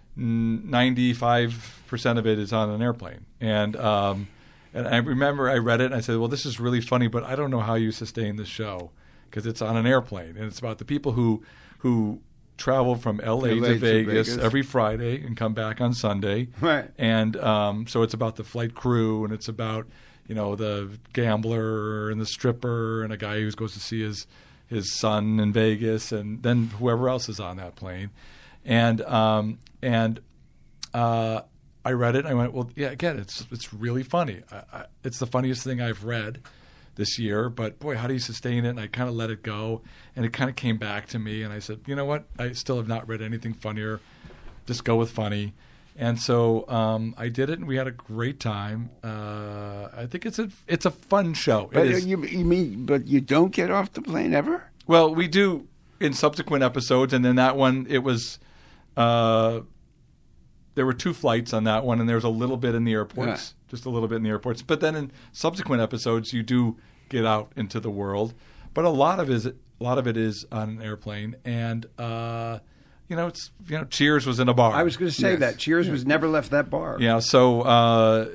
ninety-five percent of it is on an airplane. And um, and I remember I read it and I said, well, this is really funny, but I don't know how you sustain this show because it's on an airplane. And it's about the people who who travel from L A, L A to, to Vegas, Vegas. every Friday and come back on Sunday. Right. And um, so it's about the flight crew and it's about, you know, the gambler and the stripper and a guy who goes to see his his son in Vegas and then whoever else is on that plane. And um, and uh, I read it and I went, well, yeah, again, it's it's really funny. I, I, it's the funniest thing I've read this year, but boy, how do you sustain it? And I kind of let it go, and it kind of came back to me, and I said, you know what? I still have not read anything funnier. Just go with funny. And so um, I did it, and we had a great time. Uh, I think it's a it's a fun show. But it is. you, you mean, but you don't get off the plane ever? Well, we do in subsequent episodes, and then that one, it was, uh, there were two flights on that one, and there was a little bit in the airports, just a little bit in the airports. But then in subsequent episodes, you do get out into the world, but a lot of it is a lot of it is on an airplane, and uh, you know, it's you know, Cheers was in a bar. I was going to say Yes. that Cheers was never left that bar. Yeah, so uh,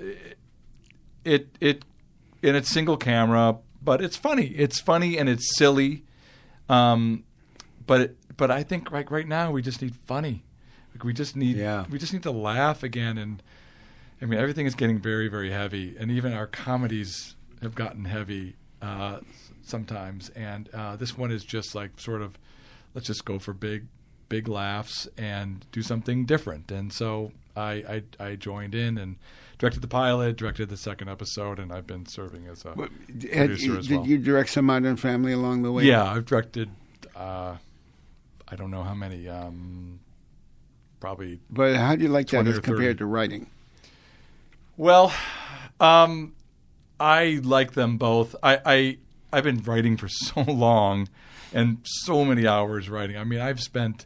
it it and it's single camera, but it's funny. It's funny and it's silly. Um, but it, but I think right right now we just need funny. Like we just need Yeah. we just need to laugh again. And I mean everything is getting very very heavy, and even our comedies have gotten heavy uh, sometimes. And uh, this one is just like sort of let's just go for big big laughs and do something different. And so I, I I joined in and directed the pilot, directed the second episode, and I've been serving as a Had, producer as did well. you direct some Modern Family along the way? Yeah, I've directed. Uh, I don't know how many. Um, probably. But how do you like that twenty as or thirty. compared to writing? Well, um, I like them both. I, I I've been writing for so long, and so many hours writing. I mean, I've spent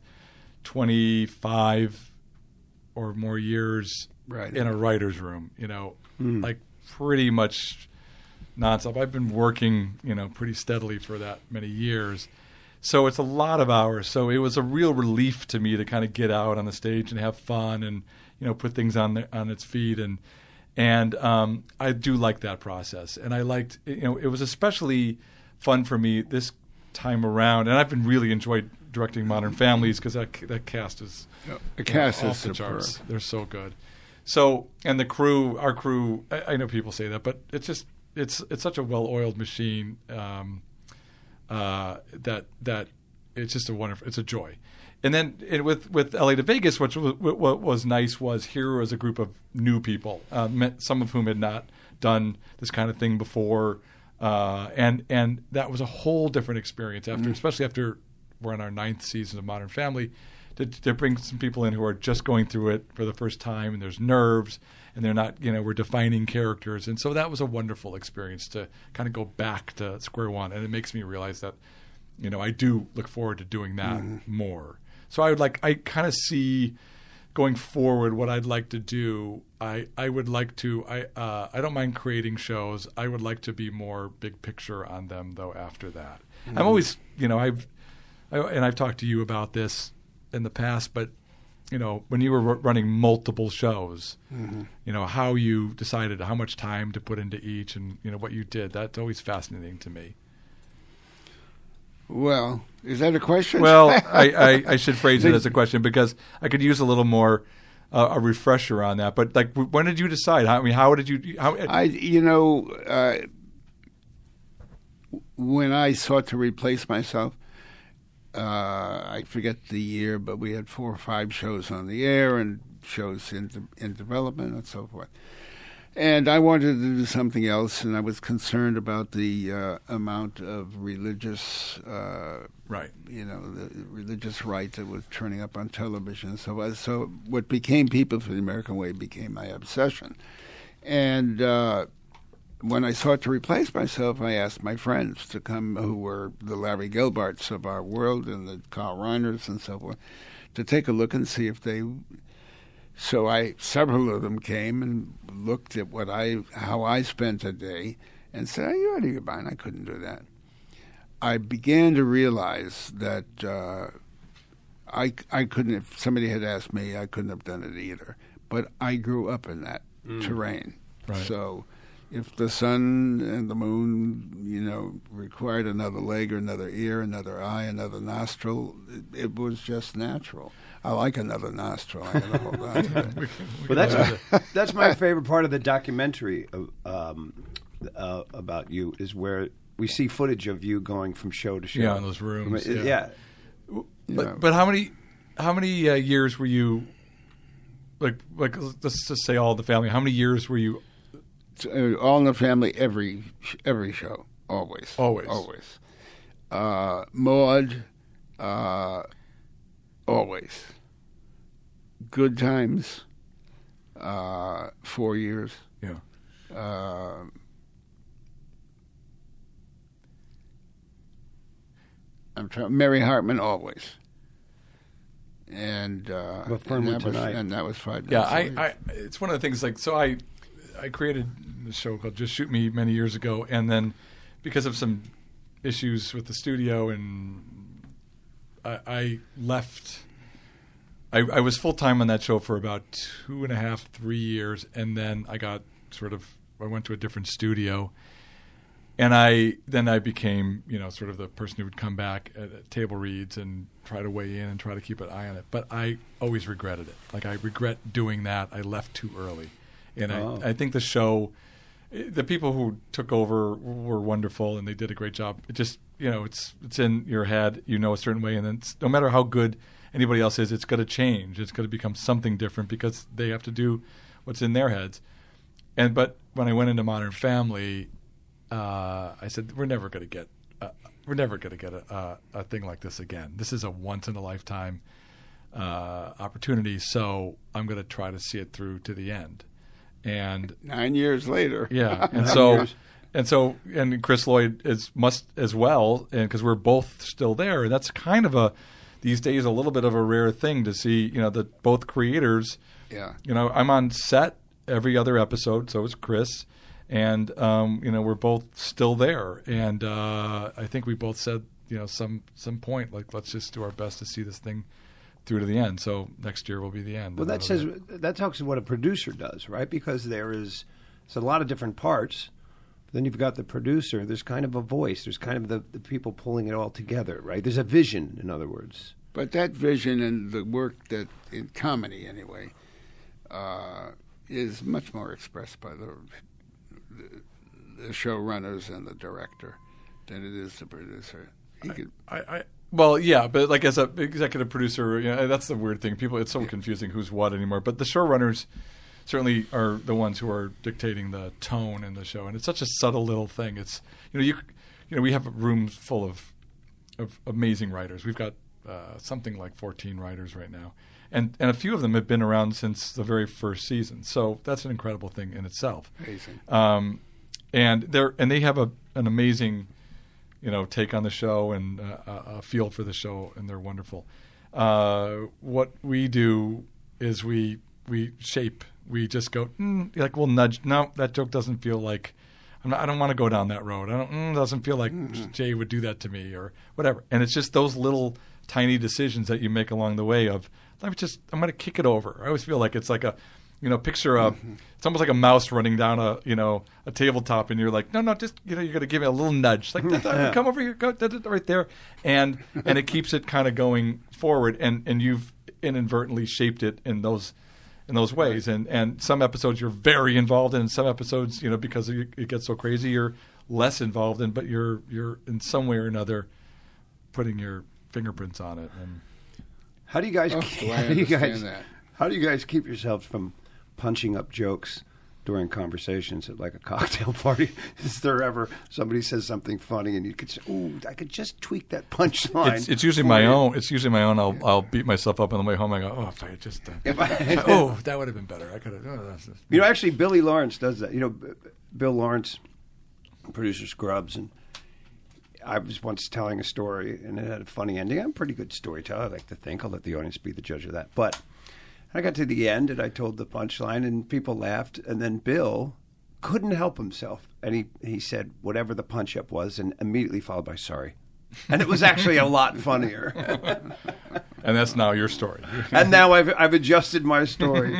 twenty-five or more years Right. in a writer's room. You know, like pretty much nonstop. I've been working, you know, pretty steadily for that many years. So it's a lot of hours. So it was a real relief to me to kind of get out on the stage and have fun and, you know, put things on the, on its feet. And and um, I do like that process. And I liked, you know, it was especially fun for me this time around. And I've been really enjoyed directing Modern Families because that that cast is The cast you know, is off the superb. charts. They're so good. So and the crew, our crew, I, I know people say that, but it's just it's it's such a well-oiled machine. Um, Uh, that that it's just a wonderful, it's a joy. And then it, with with L A to Vegas, which was, what was nice was here was a group of new people, uh, met, some of whom had not done this kind of thing before, uh, and and that was a whole different experience. After, especially after we're in our ninth season of Modern Family, to, to bring some people in who are just going through it for the first time, and there's nerves, and they're not, you know, we're defining characters. And so that was a wonderful experience to kind of go back to square one. And it makes me realize that, you know, I do look forward to doing that more. So I would like, I kind of see going forward what I'd like to do. I, I would like to, I, uh, I don't mind creating shows. I would like to be more big picture on them though after that. I'm always, you know, I've, I, and I've talked to you about this in the past, but you know, when you were r- running multiple shows, mm-hmm. you know, how you decided how much time to put into each and, you know, what you did, that's always fascinating to me. Well, is that a question? Well, I, I, I should phrase it as a question because I could use a little more, uh, a refresher on that. But like, w- when did you decide? How, I mean, how did you, how, I, you know, uh, when I sought to replace myself, Uh, I forget the year, but we had four or five shows on the air and shows in de- in development and so forth. And I wanted to do something else, and I was concerned about the uh, amount of religious, uh, right, you know, the religious right that was turning up on television. So, I, so what became People for the American Way became my obsession. And uh, when I sought to replace myself, I asked my friends to come, who were the Larry Gilbarts of our world and the Carl Reiners and so forth, to take a look and see if they. So I, several of them came and looked at what I, how I spent a day, and said, "Are you out of your mind? I couldn't do that." I began to realize that uh, I, I couldn't. If somebody had asked me, I couldn't have done it either. But I grew up in that mm. terrain, right. So. If the sun and the moon, you know, required another leg or another ear, another eye, another nostril, it, it was just natural. I like another nostril. I got to hold on to it. Well, that's that's my favorite part of the documentary of, um, uh, about you is where we see footage of you going from show to show. Yeah, in those rooms. I mean, yeah. yeah. But, Yeah. but how many how many uh, years were you? Like like let's just say all the family. How many years were you? Uh, All in the Family, every every show, always, Always. always. Uh, Maud, uh, always. Good Times, uh, four years. Yeah. Uh, I'm trying. Mary Hartman, always. And uh, But Firmly and that was, Tonight. and that was five. Yeah, minutes I, later. I it's one of the things like so I I created a show called Just Shoot Me many years ago, and then because of some issues with the studio and I, I left I, I was full time on that show for about two and a half, three years, and then I got sort of I went to a different studio, and I then I became you know sort of the person who would come back at, at table reads and try to weigh in and try to keep an eye on it. But I always regretted it. Like I regret doing that. I left too early, and Oh. I I think the show, the people who took over were wonderful and they did a great job. It just you know it's it's in your head. You know a certain way, and then it's, no matter how good anybody else is, it's going to change. It's going to become something different because they have to do what's in their heads. And but when I went into Modern Family, uh, I said we're never going to get uh, we're never going to get a, a, a thing like this again. This is a once in a lifetime uh, opportunity. So I'm going to try to see it through to the end. And Nine years later. yeah, and Nine so years. and so and Chris Lloyd is must as well, and because we're both still there, and that's kind of a these days a little bit of a rare thing to see. You know, that both creators. Yeah. You know, I'm on set every other episode, so is Chris, and um, you know we're both still there, and uh, I think we both said you know some some point like let's just do our best to see this thing through to the end. So next year will be the end. Well, that And says that'll be- that talks to what a producer does, right? Because there is it's a lot of different parts. Then you've got the producer. There's kind of a voice. There's kind of the, the people pulling it all together, right? There's a vision, in other words. But that vision and the work that, in comedy anyway, uh, is much more expressed by the, the the showrunners and the director than it is the producer. He could, I, I well, yeah, but like as a executive producer, you know, that's the weird thing. People, it's so confusing who's what anymore. But the showrunners certainly are the ones who are dictating the tone in the show, and it's such a subtle little thing. It's you know you you know we have rooms full of of amazing writers. We've got uh, something like fourteen writers right now, and and a few of them have been around since the very first season. So that's an incredible thing in itself. Amazing. Um, and they're and they have a an amazing, you know, take on the show and uh, a a feel for the show, and they're wonderful. Uh, what we do is we we shape. We just go mm, like we'll nudge. No, that joke doesn't feel like. I'm not, I don't want to go down that road. I don't. Mm, doesn't feel like mm-hmm. Jay would do that to me or whatever. And it's just those little tiny decisions that you make along the way. Of let me just. I'm going to kick it over. I always feel like it's like a. You know, picture a. Mm-hmm. It's almost like a mouse running down a you know a tabletop, and you're like, no, no, just you know, you're going to give it a little nudge, like yeah. come over here, go da, da, da, right there, and and it keeps it kind of going forward, and and you've inadvertently shaped it in those in those ways, and and some episodes you're very involved in, and some episodes you know because it gets so crazy you're less involved in, but you're you're in some way or another putting your fingerprints on it. And how do you guys? Oh, keep, I how do you understand guys? that. How do you guys keep yourselves from punching up jokes during conversations at like a cocktail party? Is there ever somebody says something funny and you could say, "Ooh, I could just tweak that punchline"? It's, it's usually for my you? own. It's usually my own. I'll I'll beat myself up on the way home. I go, oh, if I had just. Uh, If I- oh, that would have been better. I could have. Oh, that's just, You know, actually, Billy Lawrence does that. You know, B- Bill Lawrence, producer Scrubs, and I was once telling a story, and it had a funny ending. I'm a pretty good storyteller, I like to think. I'll let the audience be the judge of that. But I got to the end, and I told the punchline, and people laughed, and then Bill couldn't help himself, and he, he said whatever the punch-up was, and immediately followed by sorry. And it was actually a lot funnier. and that's now your story. And now I've, I've adjusted my story.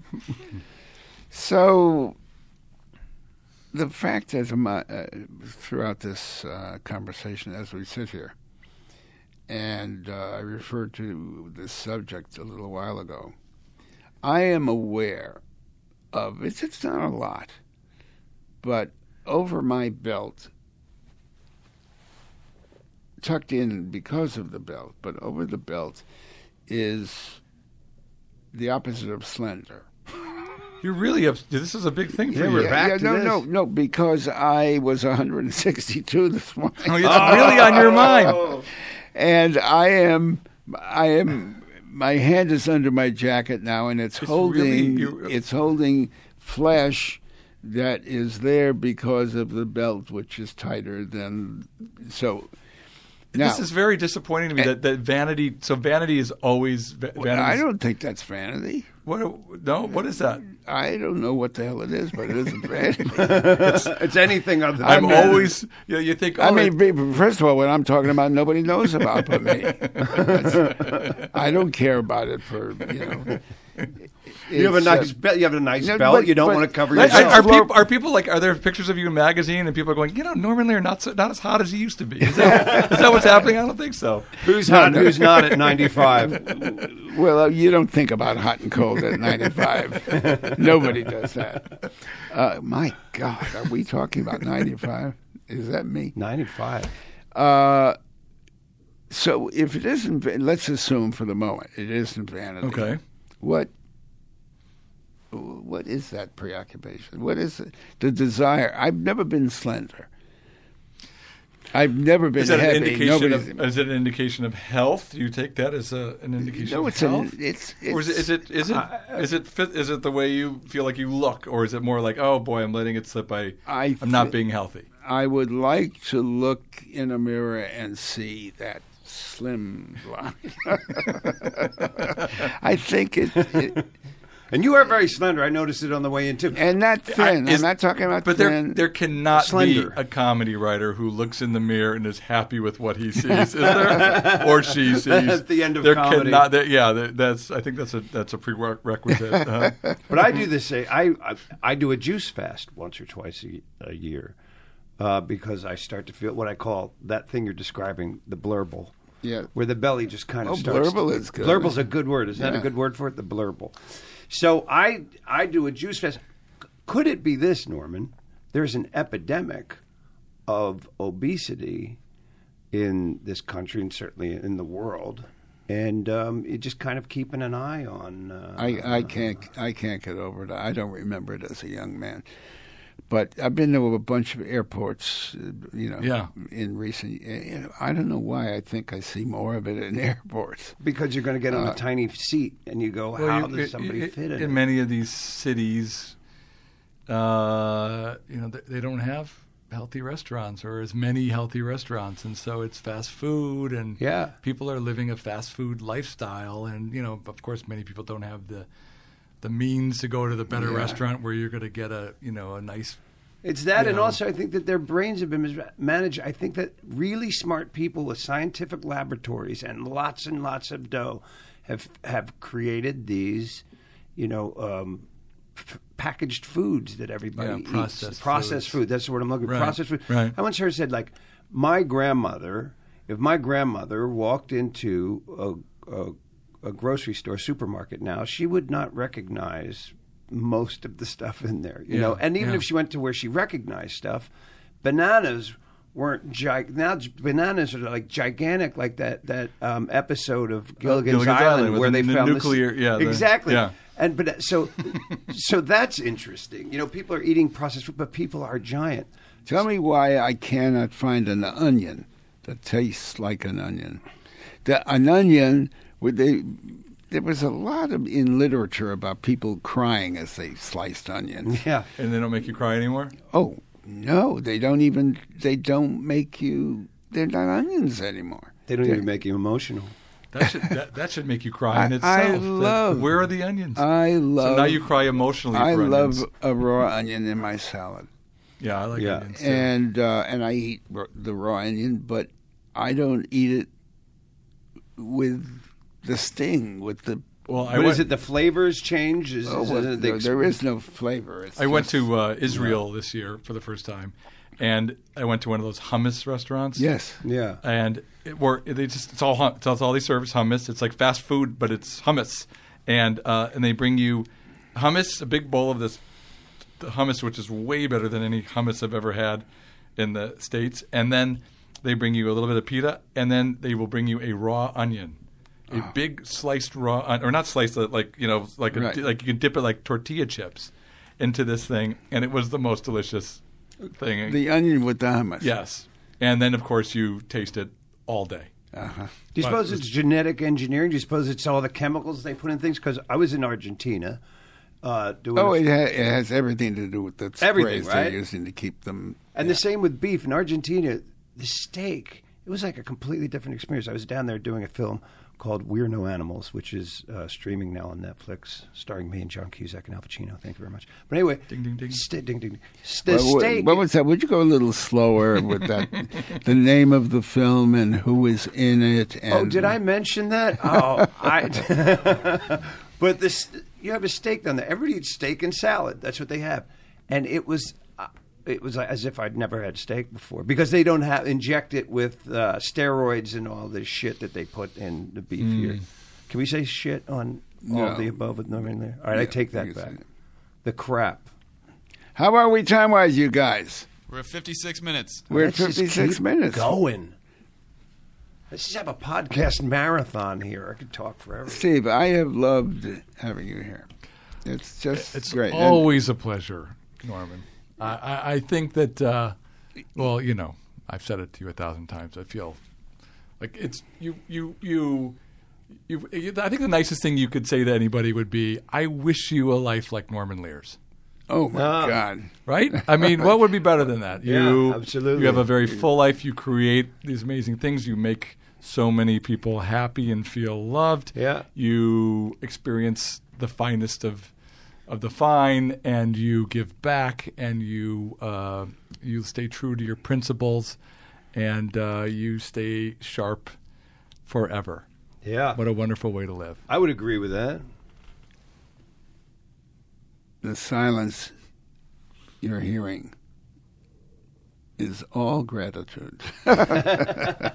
So, the fact is, uh, throughout this uh, conversation as we sit here, and uh, I referred to this subject a little while ago, I am aware of, it's, it's not a lot, but over my belt, tucked in because of the belt, but over the belt is the opposite of slender. You're really up. This is a big thing for Yeah, you. we're Yeah, back yeah, to no, this. no, no, because I was one hundred sixty-two this morning. Oh, it's really on your mind. And I am, I am, my hand is under my jacket now, and it's, It's holding, really- you- it's holding flesh that is there because of the belt, which is tighter than, so. Now, This is very disappointing to me that, that vanity. So vanity is always va- vanity. I don't think that's vanity. What? No. What is that? I don't know what the hell it is, but it isn't bad. it's, it's anything other than I'm that. always. You know, you think. Oh, I mean, be- first of all, what I'm talking about, nobody knows about but me. That's- I don't care about it for you know. You have a It's, nice uh, belt. You have a nice no, belt. but- you don't but want to cover let's- Are, yourself. are people? Are people like? Are there pictures of you in a magazine and people are going? You know, Norman Lear not so, not as hot as he used to be. Is that, is that what's happening? I don't think so. Who's hot? Who's not at ninety-five? Well, uh, you don't think about hot and cold at ninety-five. Nobody does that. Uh, my God, are we talking about ninety-five? Is that me? ninety-five. Uh, so if it isn't, va- let's assume for the moment it isn't vanity. Okay. What? What is that preoccupation? What is it? The desire? I've never been slender. I've never been Is that heavy. an indication Nobody's- of? Is it an indication of health? Do you take that as a, an indication no, of it's health? an, it's, it's or is it is it is it is it fit, is it the way you feel like you look, or is it more like, oh boy, I'm letting it slip? I, I I'm not thi- being healthy. I would like to look in a mirror and see that slim line. I think it, it And you are very slender. I noticed it on the way in too. and not thin. I- is- I'm not talking about But there, thin. there cannot Slender. be a comedy writer who looks in the mirror and is happy with what he sees, is there? Or she sees. That's the end of there comedy. Cannot, there, yeah, there, that's. I think that's a that's a prerequisite. Uh, But I do this. I, I I do a juice fast once or twice a, a year uh, because I start to feel what I call that thing you're describing, the blurble. Yeah. Where the belly just kind of Oh, starts. blurble is good. Blurble's a good word. Is that a Yeah. good word for it? The blurble. So I I do a juice fast. Could it be this, Norman? There's an epidemic of obesity in this country and certainly in the world, and um, you're just kind of keeping an eye on. Uh, I, I can't I can't get over it. I don't remember it as a young man, but I've been to a bunch of airports. uh, You know, Yeah. in recent. You know, I don't know why I think I see more of it in airports. Because you're going to get on Uh, a tiny seat, and you go, well, "How you- does it- somebody it- fit in?" in it? many of these cities, uh, you know, they, they don't have healthy restaurants or as many healthy restaurants, and so it's fast food, and Yeah. people are living a fast food lifestyle, and you know, of course, many people don't have the the means to go to the better Yeah. restaurant where you're going to get a you know a nice. It's that, you and know. also I think that their brains have been mismanaged. I think that really smart people with scientific laboratories and lots and lots of dough have have created these, you know, um, f- packaged foods that everybody Yeah, eats. processed Processed foods. food. That's the word I'm looking for. Right, Processed food. right. I once heard said like, my grandmother. If my grandmother walked into a, a a grocery store, supermarket now, she would not recognize most of the stuff in there, you Yeah, know. And even yeah. if she went to where she recognized stuff, bananas weren't gi- now j- bananas are like gigantic, like that that um, episode of Gilligan's, Gilligan's Island, Island with where the they found nuclear- this, yeah, the- exactly, yeah. And but so so that's interesting. You know, people are eating processed food, but people are giant. Tell me why I cannot find an onion that tastes like an onion. The, an onion, would they? There was a lot of in literature about people crying as they sliced onions. Yeah. And they don't make you cry anymore. Oh no, they don't even. They don't make you. They're not onions anymore. They don't They're- even make you emotional. That should that, that should make you cry in I- itself. I That- love- where are the onions? I love. so now you cry emotionally. I for love onions. a raw onion in my salad, Yeah, I like Yeah. onions too. and uh, and I eat r- the raw onion, but I don't eat it with the sting, with the. well, I What went, is it? The flavors change? Is, Oh, is well, it the there, ex- there is no flavor. It's I went just- to uh, Israel this year for the first time, and I went to one of those hummus restaurants. Yes. Yeah. and it, where they just it's all hum, it's all they serve is hummus. It's like fast food, but it's hummus, and uh, and they bring you hummus, a big bowl of this the hummus, which is way better than any hummus I've ever had in the States, and then they bring you a little bit of pita, and then they will bring you a raw onion. A big sliced raw, on- or not sliced, uh, like you know, like a, Right. like you can dip it like tortilla chips into this thing, and it was the most delicious thing. The onion with the hummus. Yes, and then of course you taste it all day. Uh-huh. Do you But suppose it it's genetic engineering? Do you suppose it's all the chemicals they put in things? Because I was in Argentina uh, doing Oh, a- it, ha- it has everything to do with the Everything, sprays they're right? using to keep them. and the same with beef. In Argentina, the steak, it was like a completely different experience. I was down there doing a film called We're No Animals, which is uh, streaming now on Netflix, starring me and John Cusack and Al Pacino. Thank you very much. But anyway, Ding, ding, ding. Sta- ding, ding, ding. Sta- What, what, steak. what was that? Would you go a little slower with that? The name of the film and who is in it. And Oh, did I mention that? Oh, I. But this, you have a steak down there. Everybody eats steak and salad. That's what they have, and it was, uh, it was as if I'd never had steak before because they don't have inject it with uh, steroids and all this shit that they put in the beef Mm. here. Can we say shit on all No. of the above with no in there? All right, I Yeah, take you that can back. say it. The crap. How are we time wise, you guys? We're at fifty-six minutes. We're Let's at just fifty-six keep minutes. Going. Let's just have a podcast marathon here. I could talk forever. Steve, I have loved having you here. It's just It's great. And- always a pleasure, Norman. I, I, I think that, uh, well, you know, I've said it to you a thousand times. I feel like it's you, you, you, you. I think the nicest thing you could say to anybody would be, "I wish you a life like Norman Lear's." oh my Ah. God! Right? I mean, what would be better than that? You, Yeah, absolutely. You have a very full life. You create these amazing things. You make so many people happy and feel loved. Yeah. You experience the finest of of the fine, and you give back, and you uh, you stay true to your principles, and uh, you stay sharp forever. Yeah. What a wonderful way to live. I would agree with that. The silence you're hearing is all gratitude. uh,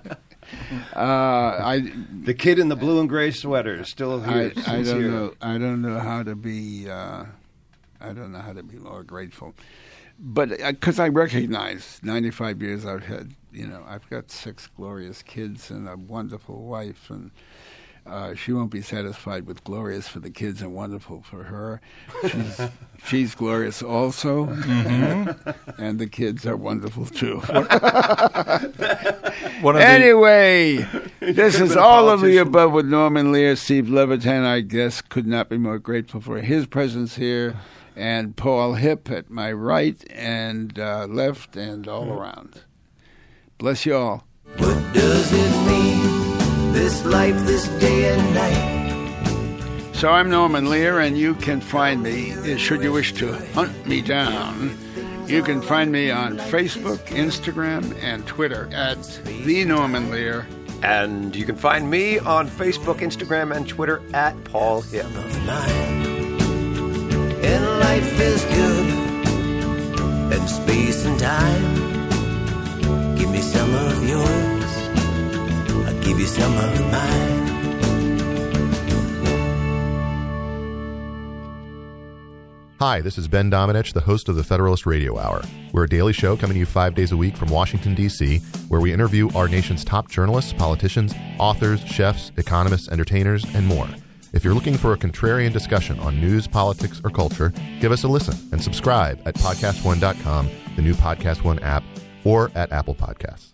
I The kid in the blue and gray sweater is still I, here. I don't sincere. know. I don't know how to be. Uh, I don't know how to be more grateful, but because I recognize ninety-five years I've had. You know, I've got six glorious kids and a wonderful wife, and uh, she won't be satisfied with glorious for the kids and wonderful for her. She's she's glorious also, mm-hmm. and the kids are wonderful too. One of the- Anyway, this is been a all of the politician. above with Norman Lear. Steve Levitan, I guess, could not be more grateful for his presence here. And Paul Hipp at my right and uh, left and all around. Bless you all. What does it mean, this life, this day and night? So I'm Norman Lear, and you can find me, uh, should you wish to hunt me down, you can find me on Facebook, Instagram, and Twitter at The Norman Lear. And you can find me on Facebook, Instagram, and Twitter at Paul Hipp. Of mine. And life is good, and space and time. Give me some of yours, I'll give you some of mine. Hi, this is Ben Domenech, the host of the Federalist Radio Hour. We're a daily show coming to you five days a week from Washington, D C, where we interview our nation's top journalists, politicians, authors, chefs, economists, entertainers, and more. If you're looking for a contrarian discussion on news, politics, or culture, give us a listen and subscribe at podcast one dot com, the new Podcast One app, or at Apple Podcasts.